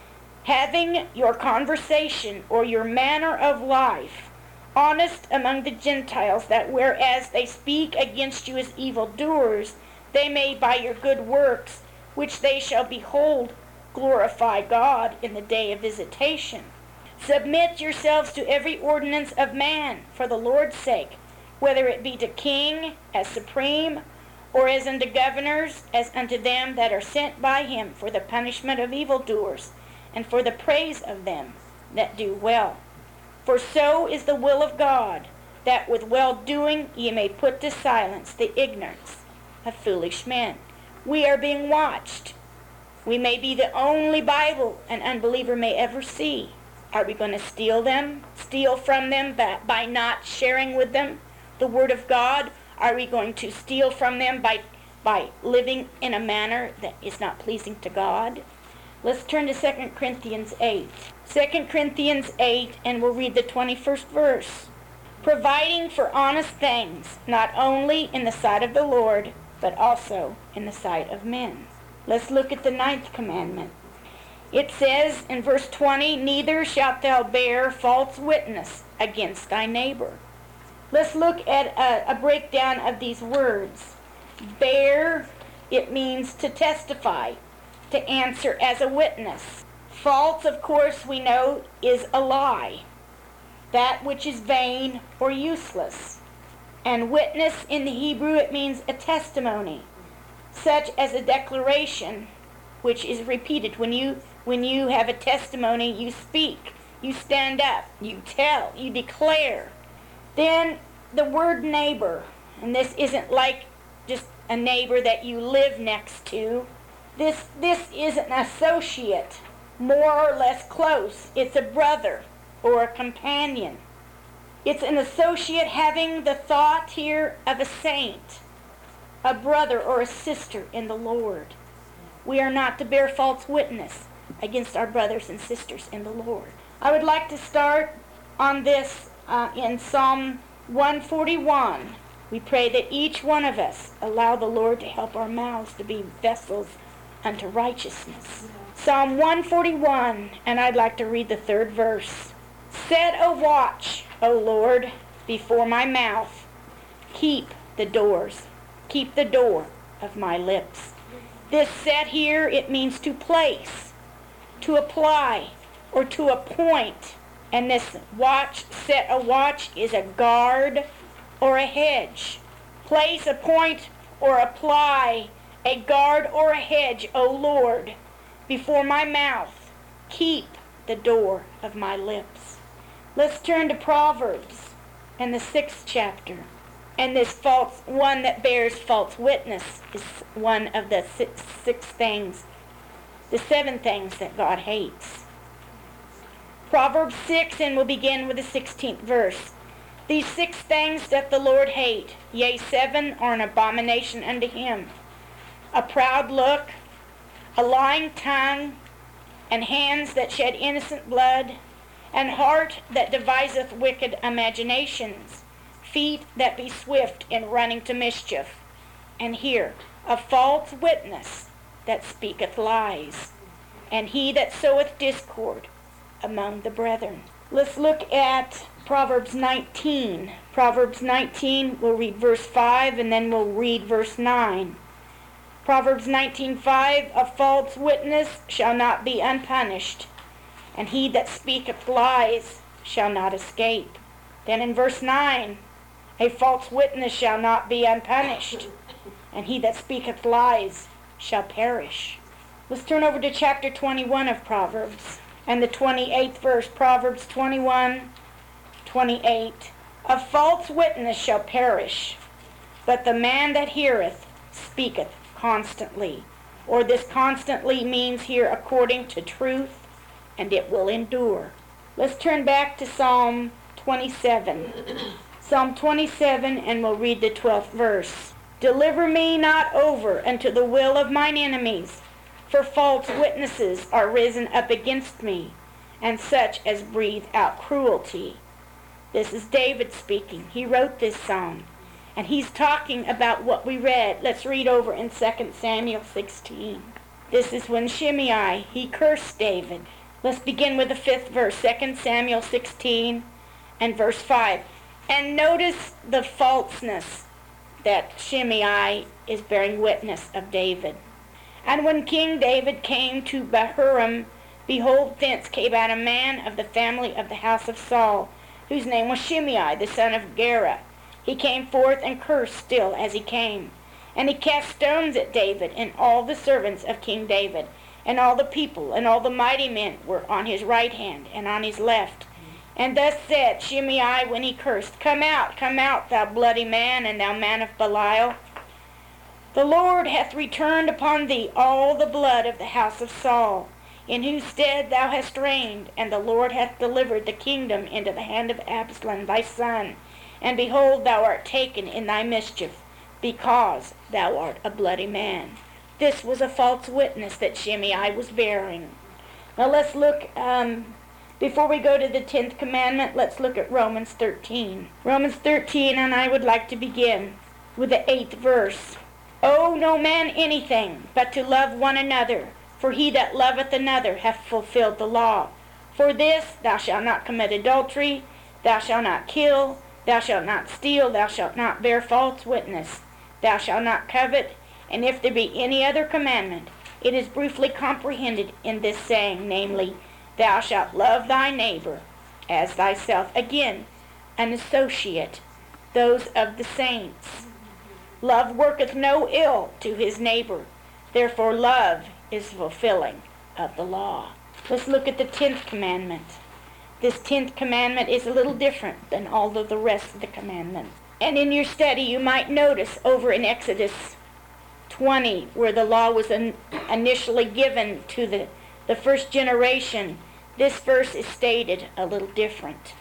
having your conversation or your manner of life honest among the Gentiles, that whereas they speak against you as evildoers, they may by your good works, which they shall behold, glorify God in the day of visitation. Submit yourselves to every ordinance of man for the Lord's sake, whether it be to king as supreme, or as unto governors, as unto them that are sent by him for the punishment of evildoers, and for the praise of them that do well. For so is the will of God, that with well-doing ye may put to silence the ignorance of foolish men. We are being watched. We may be the only Bible an unbeliever may ever see. Are we going to steal them, steal from them by, by not sharing with them the Word of God? Are we going to steal from them by, by living in a manner that is not pleasing to God? Let's turn to Second Corinthians eight. Second Corinthians eight, and we'll read the twenty-first verse. Providing for honest things, not only in the sight of the Lord, but also in the sight of men. Let's look at the ninth commandment. It says in verse twenty, neither shalt thou bear false witness against thy neighbor. Let's look at a, a breakdown of these words. Bear, it means to testify, to answer as a witness. False, of course, we know, is a lie, that which is vain or useless. And witness in the Hebrew, it means a testimony, such as a declaration, which is repeated. When you when you have a testimony, you speak, you stand up, you tell, you declare. Then the word neighbor, and this isn't like just a neighbor that you live next to. This this is an associate, more or less close. It's a brother or a companion. It's an associate having the thought here of a saint, a brother or a sister in the Lord. We are not to bear false witness against our brothers and sisters in the Lord. I would like to start on this uh, in Psalm one forty-one. We pray that each one of us allow the Lord to help our mouths to be vessels unto righteousness. Psalm one forty-one, and I'd like to read the third verse. Set a watch, O Lord, before my mouth. Keep the doors. Keep the door of my lips. This set here, it means to place, to apply, or to appoint. And this watch, set a watch, is a guard or a hedge. Place, appoint, or apply a guard or a hedge, O Lord, before my mouth. Keep the door of my lips. Let's turn to Proverbs in the sixth chapter. And this false one that bears false witness is one of the six, six things, the seven things that God hates. Proverbs six, and we'll begin with the sixteenth verse. These six things doth the Lord hate, yea, seven are an abomination unto him. A proud look, a lying tongue, and hands that shed innocent blood, an heart that deviseth wicked imaginations, feet that be swift in running to mischief, and here a false witness that speaketh lies, and he that soweth discord among the brethren. Let's look at Proverbs nineteen. Proverbs nineteen, we'll read verse five and then we'll read verse nine. Proverbs nineteen five, a false witness shall not be unpunished, and he that speaketh lies shall not escape. Then in verse nine, a false witness shall not be unpunished, and he that speaketh lies shall perish. Let's turn over to chapter twenty-one of Proverbs, and the twenty-eighth verse, Proverbs twenty-one, twenty-eight. A false witness shall perish, but the man that heareth speaketh constantly. Or this constantly means here according to truth, and it will endure. Let's turn back to Psalm twenty-seven. Psalm twenty-seven, and we'll read the twelfth verse. Deliver me not over unto the will of mine enemies, for false witnesses are risen up against me, and such as breathe out cruelty. This is David speaking. He wrote this psalm, and he's talking about what we read. Let's read over in Second Samuel sixteen. This is when Shimei, he cursed David. Let's begin with the fifth verse, Second Samuel sixteen and verse five. And notice the falseness that Shimei is bearing witness of David. And when King David came to Bahurim, behold, thence came out a man of the family of the house of Saul, whose name was Shimei, the son of Gera. He came forth and cursed still as he came. And he cast stones at David, and all the servants of King David, and all the people, and all the mighty men were on his right hand and on his left. And thus said Shimei when he cursed, Come out, come out, thou bloody man, and thou man of Belial. The Lord hath returned upon thee all the blood of the house of Saul, in whose stead thou hast reigned, and the Lord hath delivered the kingdom into the hand of Absalom thy son. And behold, thou art taken in thy mischief, because thou art a bloody man. This was a false witness that Shimei was bearing. Now let's look, um, before we go to the tenth commandment, let's look at Romans thirteen. Romans thirteen, and I would like to begin with the eighth verse. Owe no man anything but to love one another, for he that loveth another hath fulfilled the law. For this, thou shalt not commit adultery, thou shalt not kill, thou shalt not steal, thou shalt not bear false witness, thou shalt not covet, and if there be any other commandment, it is briefly comprehended in this saying, namely, thou shalt love thy neighbor as thyself. Again, an associate, those of the saints. Love worketh no ill to his neighbor. Therefore love is fulfilling of the law. Let's look at the tenth commandment. This tenth commandment is a little different than all of the rest of the commandments. And in your study you might notice over in Exodus twenty, where the law was in, initially given to the, the first generation, this verse is stated a little different.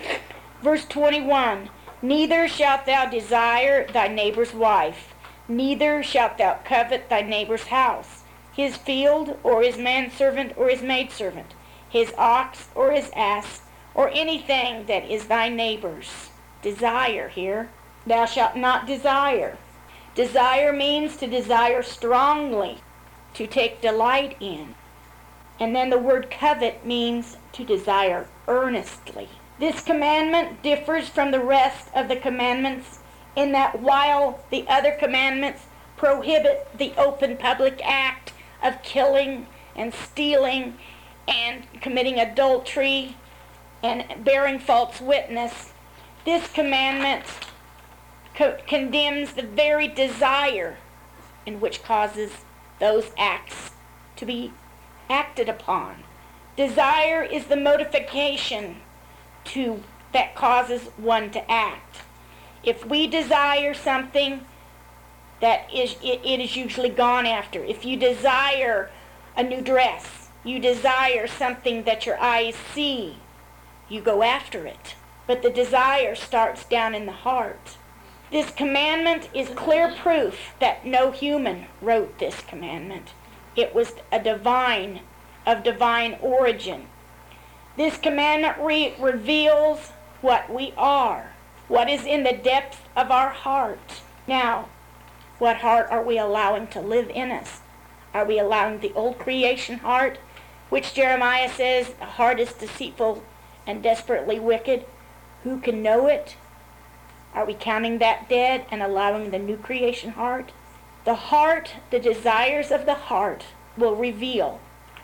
Verse twenty-one, Neither shalt thou desire thy neighbor's wife, neither shalt thou covet thy neighbor's house, his field, or his manservant, or his maidservant, his ox, or his ass, or anything that is thy neighbor's. Desire here. Thou shalt not desire. Desire means to desire strongly, to take delight in. And then the word covet means to desire earnestly. This commandment differs from the rest of the commandments in that while the other commandments prohibit the open public act of killing and stealing and committing adultery and bearing false witness, this commandment co- condemns the very desire in which causes those acts to be acted upon. Desire is the motivation to that causes one to act. If we desire something, that is it, it is usually gone after. If you desire a new dress, you desire something that your eyes see, you go after it. But the desire starts down in the heart. This commandment is clear proof that no human wrote this commandment. It was a divine, of divine origin. This commandment re- reveals what we are, what is in the depths of our heart. Now, what heart are we allowing to live in us? Are we allowing the old creation heart, which Jeremiah says, the heart is deceitful and desperately wicked? Who can know it? Are we counting that dead and allowing the new creation heart? The heart, the desires of the heart will reveal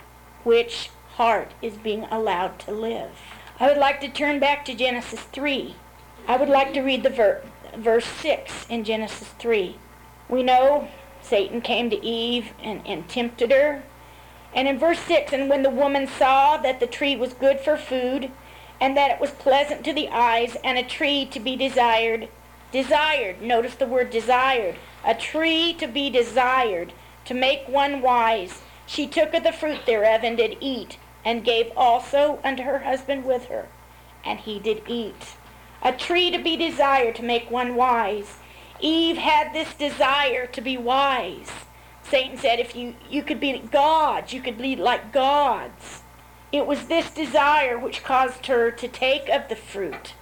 which heart is being allowed to live. I would like to turn back to Genesis three. I would like to read the ver- verse six in Genesis three. We know Satan came to Eve and, and tempted her. And in verse six, and when the woman saw that the tree was good for food, and that it was pleasant to the eyes, and a tree to be desired, desired, notice the word desired, a tree to be desired, to make one wise, she took of the fruit thereof, and did eat, and gave also unto her husband with her, and he did eat. A tree to be desired, to make one wise. Eve had this desire to be wise. Satan said, if you, you could be gods, you could be like gods. It was this desire which caused her to take of the fruit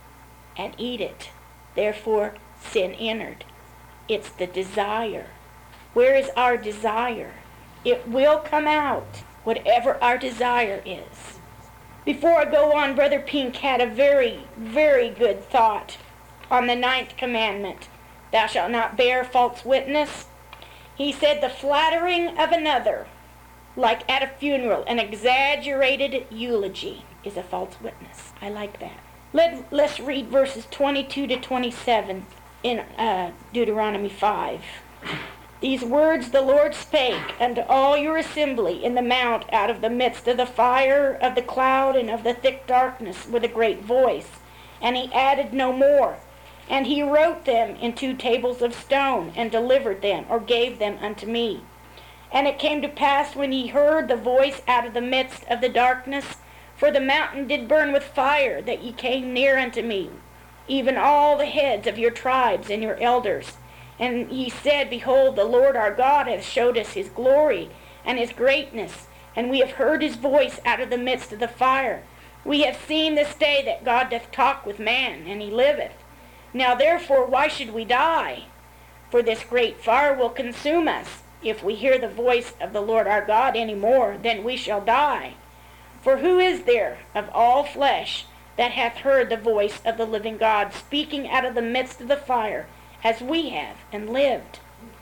and eat it. Therefore, sin entered. It's the desire. Where is our desire? It will come out, whatever our desire is. Before I go on, Brother Pink had a very, very good thought on the ninth commandment. Thou shalt not bear false witness. He said the flattering of another, like at a funeral, an exaggerated eulogy, is a false witness. I like that. Let, let's read verses twenty-two to twenty-seven in uh, Deuteronomy five. These words the Lord spake unto all your assembly in the mount out of the midst of the fire, of the cloud, and of the thick darkness with a great voice. And he added no more. And he wrote them in two tables of stone, and delivered them, or gave them unto me. And it came to pass, when ye heard the voice out of the midst of the darkness, for the mountain did burn with fire, that ye came near unto me, even all the heads of your tribes and your elders. And ye said, Behold, the Lord our God hath showed us his glory and his greatness, and we have heard his voice out of the midst of the fire. We have seen this day that God doth talk with man, and he liveth. Now therefore, why should we die? For this great fire will consume us. If we hear the voice of the Lord our God any more, then we shall die. For who is there of all flesh that hath heard the voice of the living God speaking out of the midst of the fire, as we have, and lived?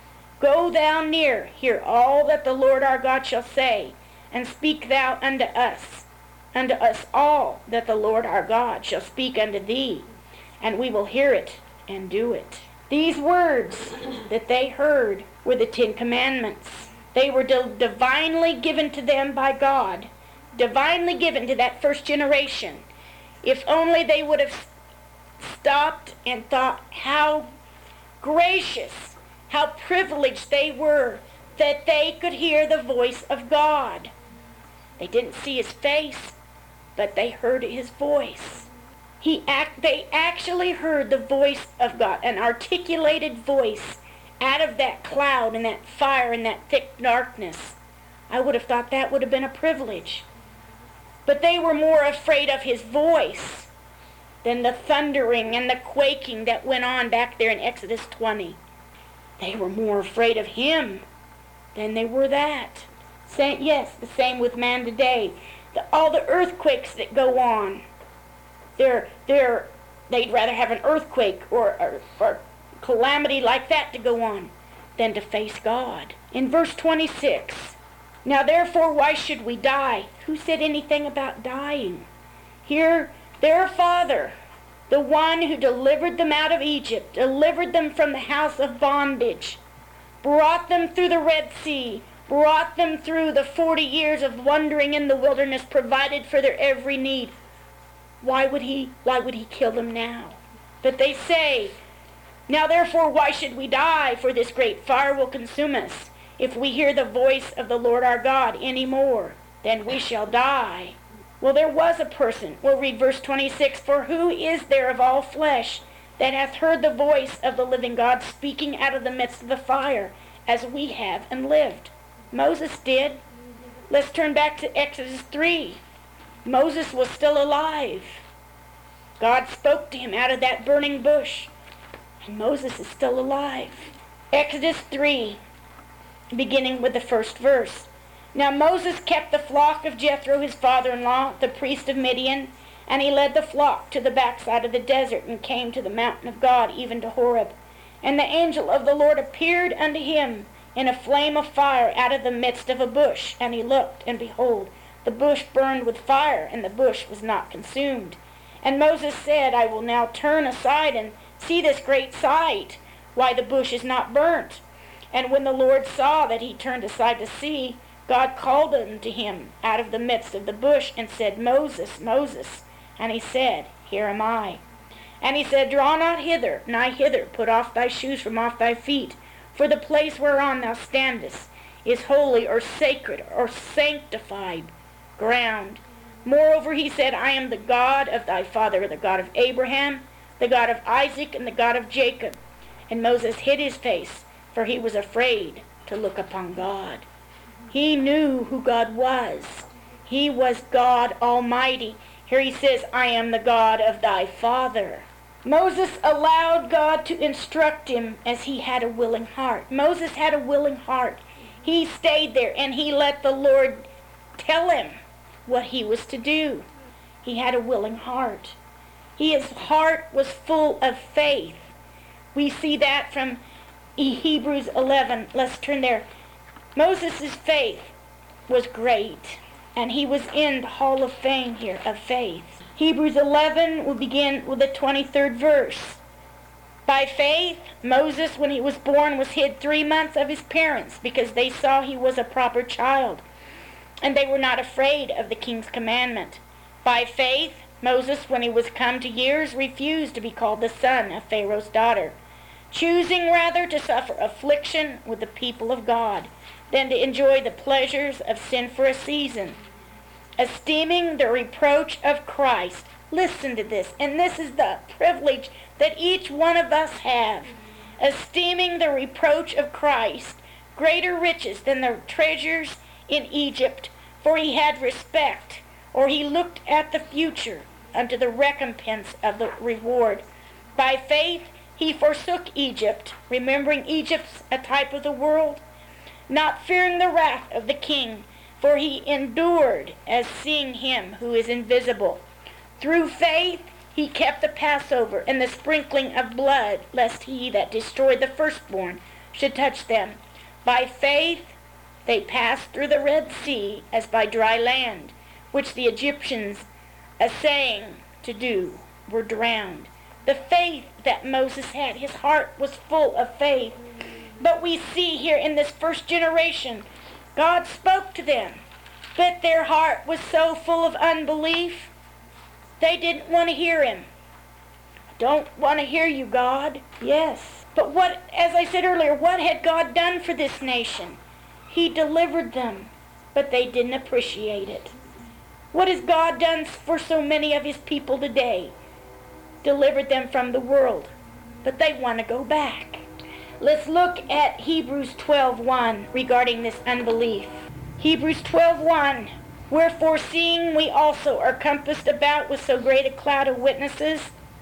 Go thou near, hear all that the Lord our God shall say, and speak thou unto us, unto us all that the Lord our God shall speak unto thee, and we will hear it and do it. These words that they heard were the Ten Commandments. They were divinely given to them by God, divinely given to that first generation. If only they would have stopped and thought how gracious, how privileged they were that they could hear the voice of God. They didn't see his face, but they heard his voice. He act, they actually heard the voice of God, an articulated voice out of that cloud and that fire and that thick darkness. I would have thought that would have been a privilege. But they were more afraid of his voice than the thundering and the quaking that went on back there in Exodus twenty. They were more afraid of him than they were that. Same, yes, the same with man today. The, all the earthquakes that go on. They're, they're, they'd rather have an earthquake or, or, or calamity like that to go on than to face God. In verse twenty-six, now therefore why should we die? Who said anything about dying? Here, their father, the one who delivered them out of Egypt, delivered them from the house of bondage, brought them through the Red Sea, brought them through the forty years of wandering in the wilderness, provided for their every need. Why would he, why would he kill them now? But they say, now therefore why should we die? For this great fire will consume us. If we hear the voice of the Lord our God any more, then we shall die. Well, there was a person. We'll read verse twenty-six. For who is there of all flesh that hath heard the voice of the living God speaking out of the midst of the fire, as we have and lived? Moses did. Let's turn back to Exodus three. Moses was still alive. God spoke to him out of that burning bush, and Moses is still alive. Exodus three, beginning with the first verse. Now Moses kept the flock of Jethro, his father-in-law, the priest of Midian, and he led the flock to the backside of the desert, and came to the mountain of God, even to Horeb. And the angel of the Lord appeared unto him in a flame of fire out of the midst of a bush. And he looked, and behold, the bush burned with fire, and the bush was not consumed. And Moses said, I will now turn aside and see this great sight, why the bush is not burnt. And when the Lord saw that he turned aside to see, God called unto him out of the midst of the bush, and said, Moses, Moses. And he said, Here am I. And he said, Draw not hither, nigh hither, put off thy shoes from off thy feet, for the place whereon thou standest is holy, or sacred, or sanctified ground. Moreover, he said, I am the God of thy father, the God of Abraham, the God of Isaac, and the God of Jacob. And Moses hid his face, for he was afraid to look upon God. He knew who God was. He was God Almighty. Here he says, I am the God of thy father. Moses allowed God to instruct him as he had a willing heart. Moses had a willing heart. He stayed there and he let the Lord tell him what he was to do. He had a willing heart. His heart was full of faith. We see that from Hebrews eleven. Let's turn there. Moses' faith was great, and he was in the Hall of Fame here of faith. Hebrews eleven will begin with the twenty-third verse. By faith, Moses, when he was born, was hid three months of his parents, because they saw he was a proper child, and they were not afraid of the king's commandment. By faith, Moses, when he was come to years, refused to be called the son of Pharaoh's daughter, choosing rather to suffer affliction with the people of God than to enjoy the pleasures of sin for a season, esteeming the reproach of Christ. Listen to this, and this is the privilege that each one of us have. Esteeming the reproach of Christ greater riches than the treasures in Egypt, for he had respect, or he looked at the future unto the recompense of the reward. By faith he forsook Egypt, remembering Egypt's a type of the world, not fearing the wrath of the king, for he endured as seeing him who is invisible. Through faith he kept the Passover and the sprinkling of blood, lest he that destroyed the firstborn should touch them. By faith they passed through the Red Sea as by dry land, which the Egyptians, essaying to do, were drowned. The faith that Moses had, his heart was full of faith. But we see here in this first generation, God spoke to them, but their heart was so full of unbelief, they didn't want to hear him. Don't want to hear you, God. Yes. But what, as I said earlier, what had God done for this nation? He delivered them, but they didn't appreciate it. What has God done for so many of his people today? Delivered them from the world, but they want to go back. Let's look at Hebrews twelve one regarding this unbelief. Hebrews twelve one. Wherefore, seeing we also are compassed about with so great a cloud of witnesses,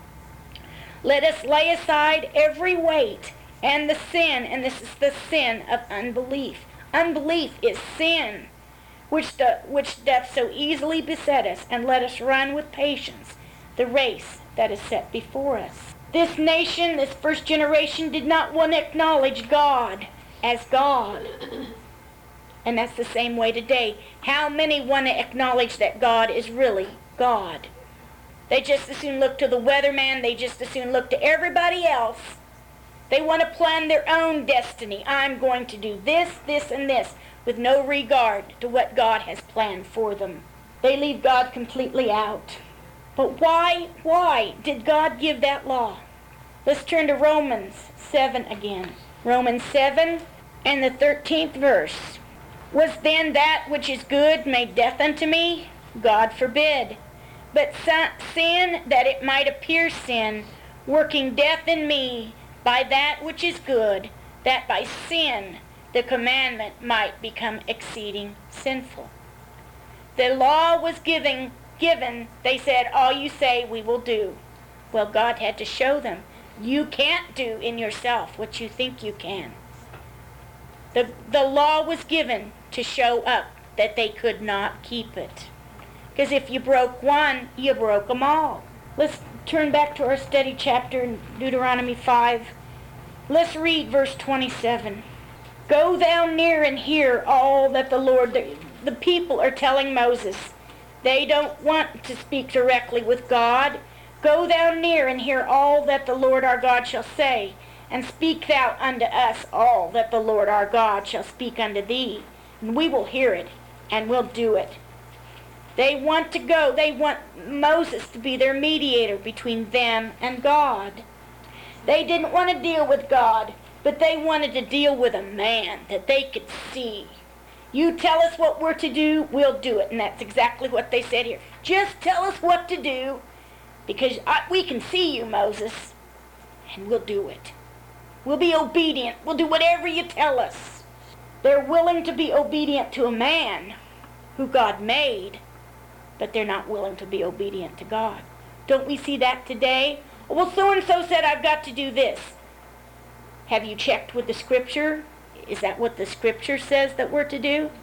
let us lay aside every weight and the sin, and this is the sin of unbelief. Unbelief is sin, which, do, which doth so easily beset us, and let us run with patience the race that is set before us. This nation, this first generation, did not want to acknowledge God as God. And that's the same way today. How many want to acknowledge that God is really God? They just as soon look to the weatherman. They just as soon look to everybody else. They want to plan their own destiny. I'm going to do this, this, and this, with no regard to what God has planned for them. They leave God completely out. But why, why did God give that law? Let's turn to Romans seven again. Romans seven and the thirteenth verse. Was then that which is good made death unto me? God forbid. But sin, that it might appear sin, working death in me by that which is good, that by sin the commandment might become exceeding sinful. The law was given given, they said, all you say we will do. Well, God had to show them, you can't do in yourself what you think you can. The, the law was given to show up that they could not keep it. Because if you broke one, you broke them all. Let's turn back to our study chapter in Deuteronomy five. Let's read verse twenty-seven. Go thou near and hear all that the Lord, the, the people are telling Moses. They don't want to speak directly with God. Go thou near and hear all that the Lord our God shall say, and speak thou unto us all that the Lord our God shall speak unto thee. And we will hear it, and we'll do it. They want to go. They want Moses to be their mediator between them and God. They didn't want to deal with God, but they wanted to deal with a man that they could see. You tell us what we're to do, we'll do it. And that's exactly what they said here. Just tell us what to do, because I, we can see you, Moses, and we'll do it. We'll be obedient. We'll do whatever you tell us. They're willing to be obedient to a man who God made, but they're not willing to be obedient to God. Don't we see that today? Well, so-and-so said I've got to do this. Have you checked with the Scripture? Is that what the Scripture says that we're to do?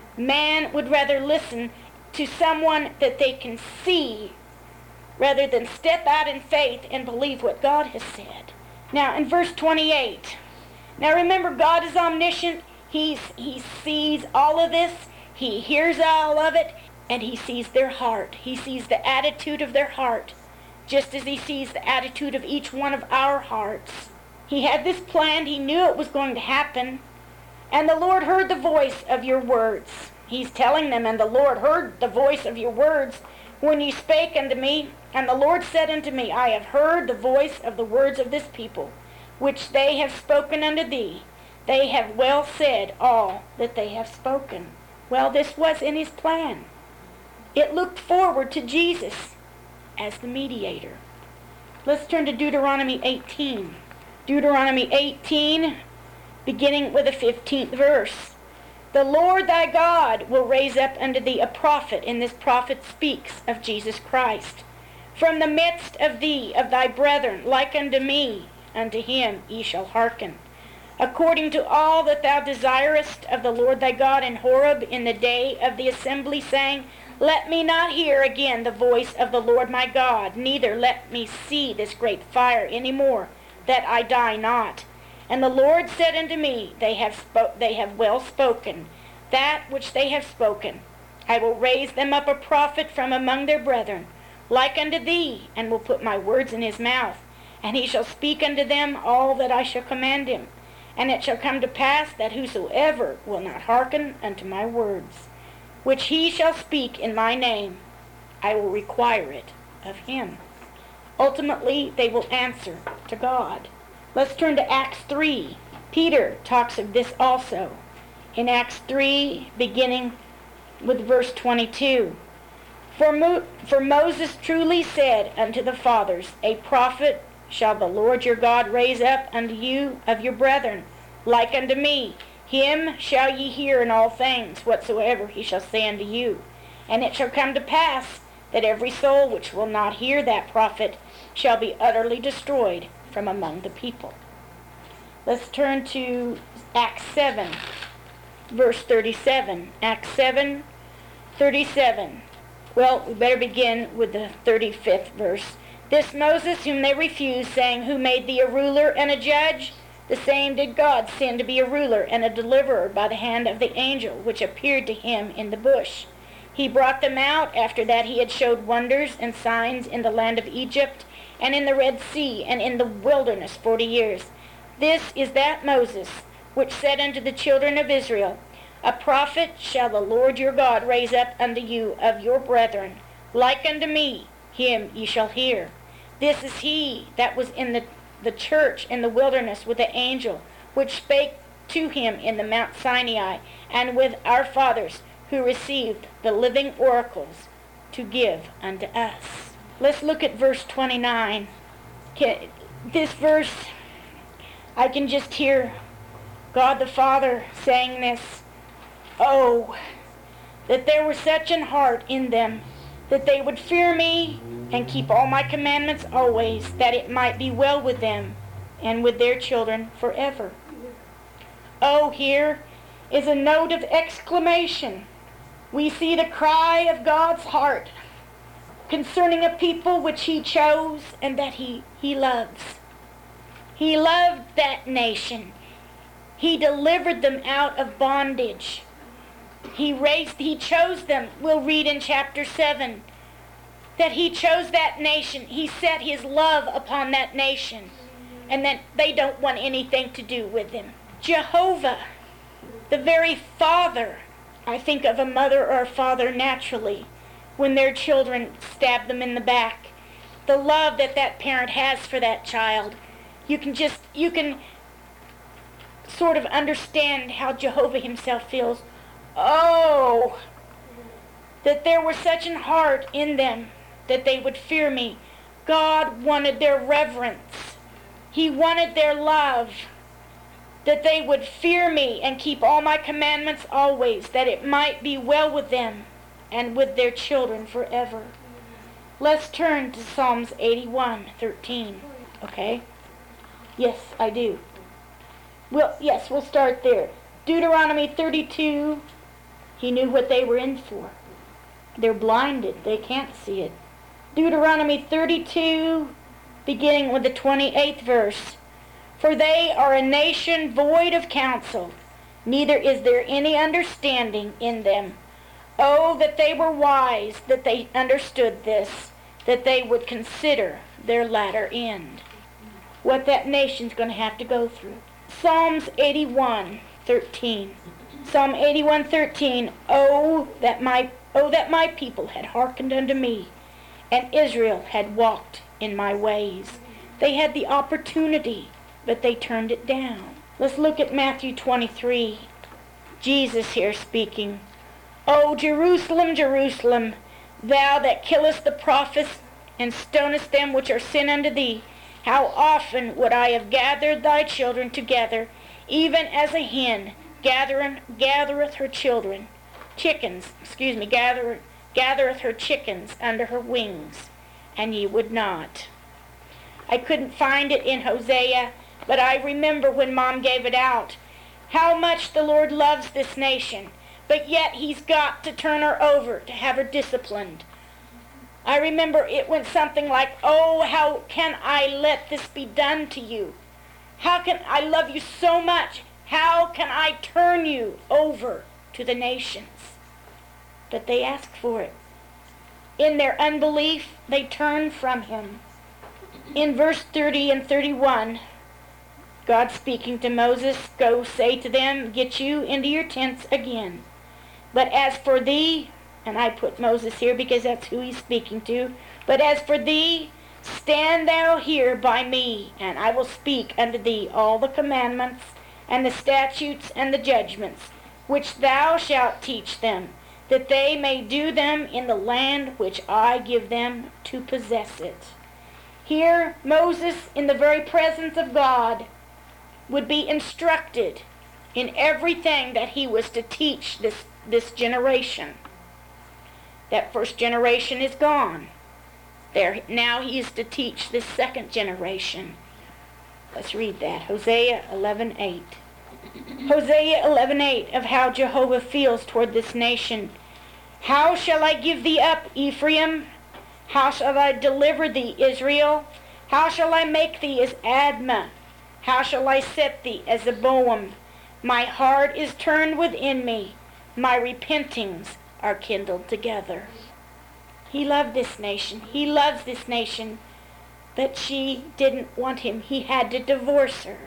Man would rather listen to someone that they can see rather than step out in faith and believe what God has said. Now, in verse twenty-eight, now remember, God is omniscient. He's, he sees all of this. He hears all of it, and he sees their heart. He sees the attitude of their heart, just as he sees the attitude of each one of our hearts. He had this planned. He knew it was going to happen. And the Lord heard the voice of your words. He's telling them, and the Lord heard the voice of your words when you spake unto me. And the Lord said unto me, I have heard the voice of the words of this people, which they have spoken unto thee. They have well said all that they have spoken. Well, this was in his plan. It looked forward to Jesus as the mediator. Let's turn to Deuteronomy eighteen. Deuteronomy eighteen, beginning with the fifteenth verse. The Lord thy God will raise up unto thee a prophet, and this prophet speaks of Jesus Christ. From the midst of thee, of thy brethren, like unto me, unto him ye shall hearken. According to all that thou desirest of the Lord thy God in Horeb in the day of the assembly, saying, Let me not hear again the voice of the Lord my God, neither let me see this great fire any more, that I die not. And the Lord said unto me, They have spo- they have well spoken, that which they have spoken. I will raise them up a prophet from among their brethren, like unto thee, and will put my words in his mouth. And he shall speak unto them all that I shall command him. And it shall come to pass that whosoever will not hearken unto my words, which he shall speak in my name, I will require it of him. Ultimately, they will answer to God. Let's turn to Acts three. Peter talks of this also. In Acts three, beginning with verse twenty-two. For, Mo- for Moses truly said unto the fathers, A prophet shall the Lord your God raise up unto you of your brethren, like unto me. Him shall ye hear in all things, whatsoever he shall say unto you. And it shall come to pass that every soul which will not hear that prophet shall be utterly destroyed from among the people. Let's turn to Acts seven, verse thirty-seven. Acts seven, thirty-seven. Well, we better begin with the thirty-fifth verse. This Moses whom they refused, saying, Who made thee a ruler and a judge? The same did God send to be a ruler and a deliverer by the hand of the angel which appeared to him in the bush. He brought them out after that he had showed wonders and signs in the land of Egypt, and in the Red Sea, and in the wilderness forty years. This is that Moses, which said unto the children of Israel, A prophet shall the Lord your God raise up unto you of your brethren, like unto me, him ye shall hear. This is he that was in the, the church in the wilderness with the angel, which spake to him in the Mount Sinai, and with our fathers, who received the living oracles to give unto us. Let's look at verse twenty-nine. This verse, I can just hear God the Father saying this. Oh, that there was such an heart in them that they would fear me and keep all my commandments always, that it might be well with them and with their children forever. Oh, here is a note of exclamation. We see the cry of God's heart concerning a people which he chose and that he, he loves. He loved that nation. He delivered them out of bondage. He raised, he chose them. We'll read in chapter seven that he chose that nation. He set his love upon that nation, and that they don't want anything to do with him. Jehovah, the very father, I think of a mother or a father naturally when their children stab them in the back. The love that that parent has for that child. You can just, you can sort of understand how Jehovah himself feels. Oh, that there was such an heart in them that they would fear me. God wanted their reverence. He wanted their love, that they would fear me and keep all my commandments always, that it might be well with them and with their children forever. Let's turn to Psalms eighty-one thirteen, okay? Yes, I do. Well, yes, we'll start there. Deuteronomy thirty-two, he knew what they were in for. They're blinded. They can't see it. Deuteronomy thirty-two, beginning with the twenty-eighth verse. For they are a nation void of counsel, neither is there any understanding in them. Oh, that they were wise, that they understood this, that they would consider their latter end. What that nation's going to have to go through. Psalms eighty-one thirteen. Psalm eighty-one thirteen. Oh, that my oh that my people had hearkened unto me, and Israel had walked in my ways. They had the opportunity, but they turned it down. Let's look at Matthew twenty-three. Jesus here speaking. O Jerusalem, Jerusalem, thou that killest the prophets and stonest them which are sent unto thee, how often would I have gathered thy children together, even as a hen gathereth, gathereth her children, chickens, excuse me, gather, gathereth her chickens under her wings, and ye would not. I couldn't find it in Hosea, but I remember when Mom gave it out, how much the Lord loves this nation, but yet he's got to turn her over to have her disciplined. I remember it went something like, oh, how can I let this be done to you? How can I love you so much? How can I turn you over to the nations? But they ask for it. In their unbelief, they turn from him. In verse thirty and thirty-one, God speaking to Moses, go say to them, get you into your tents again. But as for thee, and I put Moses here because that's who he's speaking to, but as for thee, stand thou here by me, and I will speak unto thee all the commandments, and the statutes, and the judgments, which thou shalt teach them, that they may do them in the land which I give them to possess it. Here, Moses, in the very presence of God, would be instructed in everything that he was to teach this, this generation. That first generation is gone. There, now he is to teach this second generation. Let's read that. Hosea eleven eight. Hosea eleven eight, of how Jehovah feels toward this nation. How shall I give thee up, Ephraim? How shall I deliver thee, Israel? How shall I make thee as Admah? How shall I set thee as Zeboam? My heart is turned within me. My repentings are kindled together. He loved this nation. He loves this nation. But she didn't want him. He had to divorce her.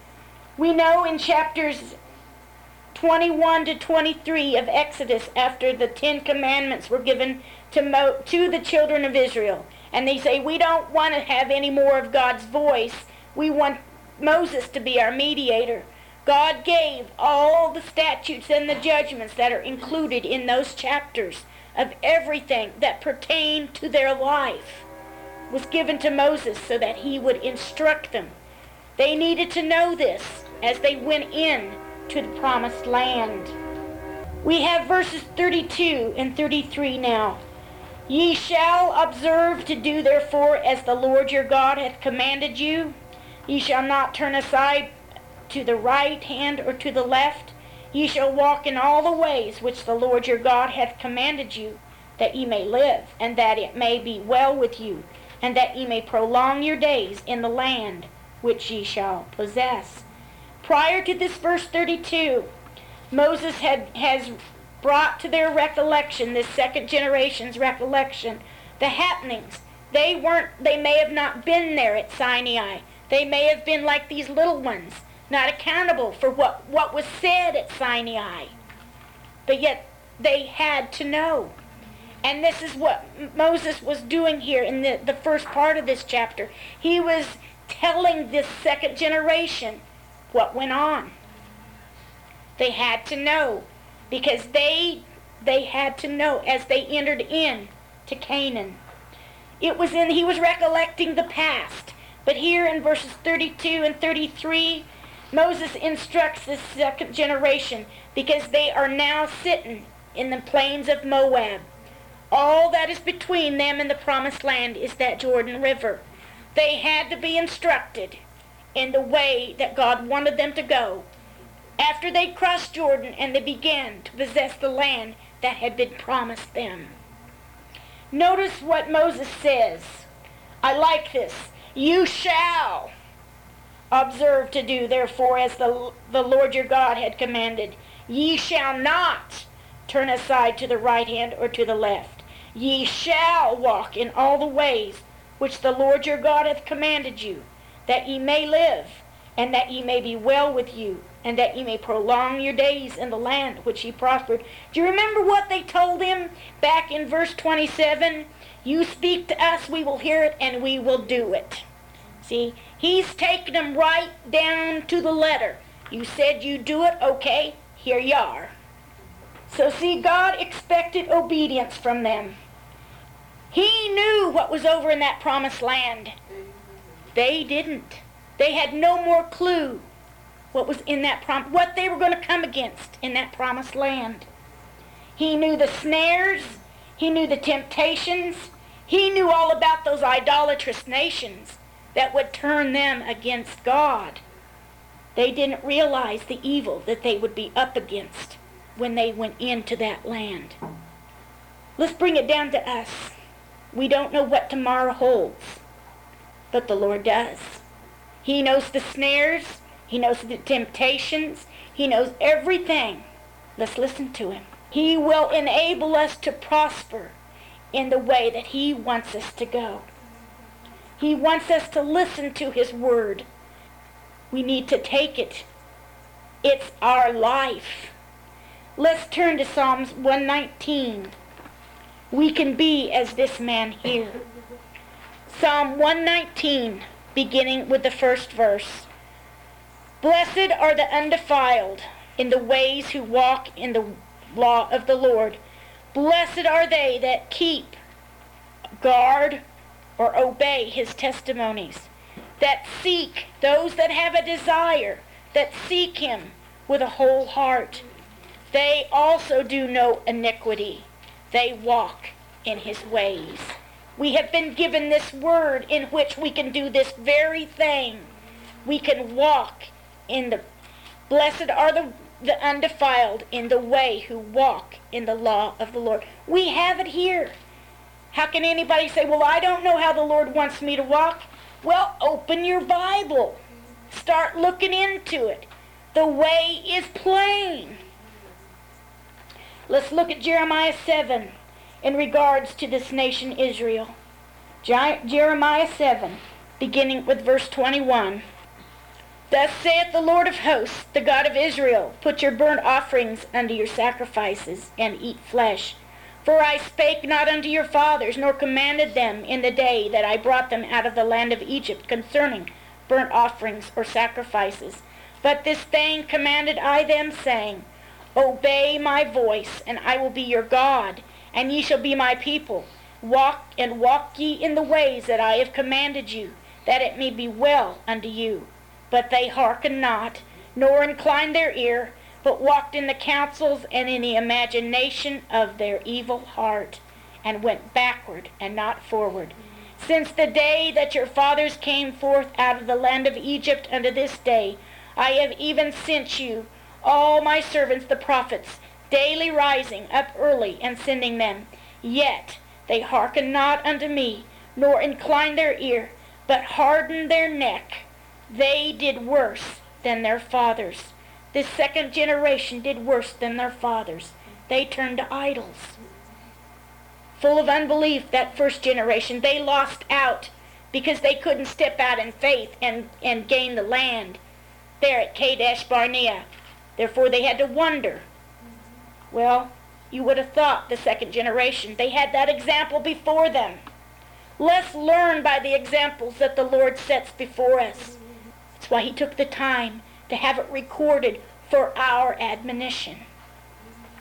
We know in chapters twenty-one to twenty-three of Exodus, after the Ten Commandments were given to, Mo- to the children of Israel, and they say, we don't want to have any more of God's voice. We want Moses to be our mediator. God gave all the statutes and the judgments that are included in those chapters of everything that pertained to their life was given to Moses so that he would instruct them. They needed to know this as they went in to the promised land. We have verses thirty-two and thirty-three now. Ye shall observe to do therefore as the Lord your God hath commanded you. Ye shall not turn aside to the right hand or to the left. Ye shall walk in all the ways which the Lord your God hath commanded you, that ye may live, and that it may be well with you, and that ye may prolong your days in the land which ye shall possess. Prior to this verse thirty-two, Moses had, has brought to their recollection, this second generation's recollection, the happenings. They weren't, they may have not been there at Sinai. They may have been like these little ones, not accountable for what, what was said at Sinai. But yet they had to know. And this is what Moses was doing here in the, the first part of this chapter. He was telling this second generation what went on. They had to know, because they they had to know as they entered in to Canaan. It was in he was recollecting the past. But here in verses thirty-two and thirty-three, Moses instructs this second generation, because they are now sitting in the plains of Moab. All that is between them and the promised land is that Jordan River. They had to be instructed in the way that God wanted them to go after they crossed Jordan and they began to possess the land that had been promised them. Notice what Moses says. I like this. You shall observe to do, therefore, as the, the Lord your God had commanded. Ye shall not turn aside to the right hand or to the left. Ye shall walk in all the ways which the Lord your God hath commanded you, that ye may live, and that ye may be well with you, and that ye may prolong your days in the land which ye prospered. Do you remember what they told him back in verse twenty-seven? You speak to us, we will hear it, and we will do it. See, he's taken them right down to the letter. You said you do it, okay, here you are. So see, God expected obedience from them. He knew what was over in that promised land. They didn't. They had no more clue what was in that prom- what they were going to come against in that promised land. He knew the snares. He knew the temptations. He knew all about those idolatrous nations that would turn them against God. They didn't realize the evil that they would be up against when they went into that land. Let's bring it down to us. We don't know what tomorrow holds, but the Lord does. He knows the snares. He knows the temptations. He knows everything. Let's listen to him. He will enable us to prosper in the way that he wants us to go. He wants us to listen to his word. We need to take it. It's our life. Let's turn to Psalms one nineteen. We can be as this man here. Psalm one nineteen, beginning with the first verse. Blessed are the undefiled in the ways who walk in the law of the Lord. Blessed are they that keep, guard, or obey his testimonies, that seek, those that have a desire, that seek him with a whole heart. They also do no iniquity. They walk in his ways. We have been given this word in which we can do this very thing. We can walk in the, blessed are the, the undefiled in the way who walk in the law of the Lord. We have it here. How can anybody say, well, I don't know how the Lord wants me to walk? Well, open your Bible. Start looking into it. The way is plain. Let's look at Jeremiah seven in regards to this nation Israel. Je- Jeremiah seven, beginning with verse twenty-one. Thus saith the Lord of hosts, the God of Israel, put your burnt offerings unto your sacrifices, and eat flesh. For I spake not unto your fathers, nor commanded them in the day that I brought them out of the land of Egypt concerning burnt offerings or sacrifices. But this thing commanded I them, saying, Obey my voice, and I will be your God, and ye shall be my people. Walk and walk ye in the ways that I have commanded you, that it may be well unto you. But they hearkened not, nor inclined their ear, but walked in the counsels and in the imagination of their evil heart, and went backward and not forward. Since the day that your fathers came forth out of the land of Egypt unto this day, I have even sent you all my servants the prophets, daily rising up early and sending them. Yet they hearken not unto me, nor incline their ear, but harden their neck. They did worse than their fathers. This second generation did worse than their fathers. They turned to idols. Full of unbelief, that first generation, they lost out because they couldn't step out in faith and, and gain the land there at Kadesh Barnea. Therefore they had to wonder. Well, you would have thought the second generation, they had that example before them. Let's learn by the examples that the Lord sets before us. That's why he took the time to have it recorded for our admonition.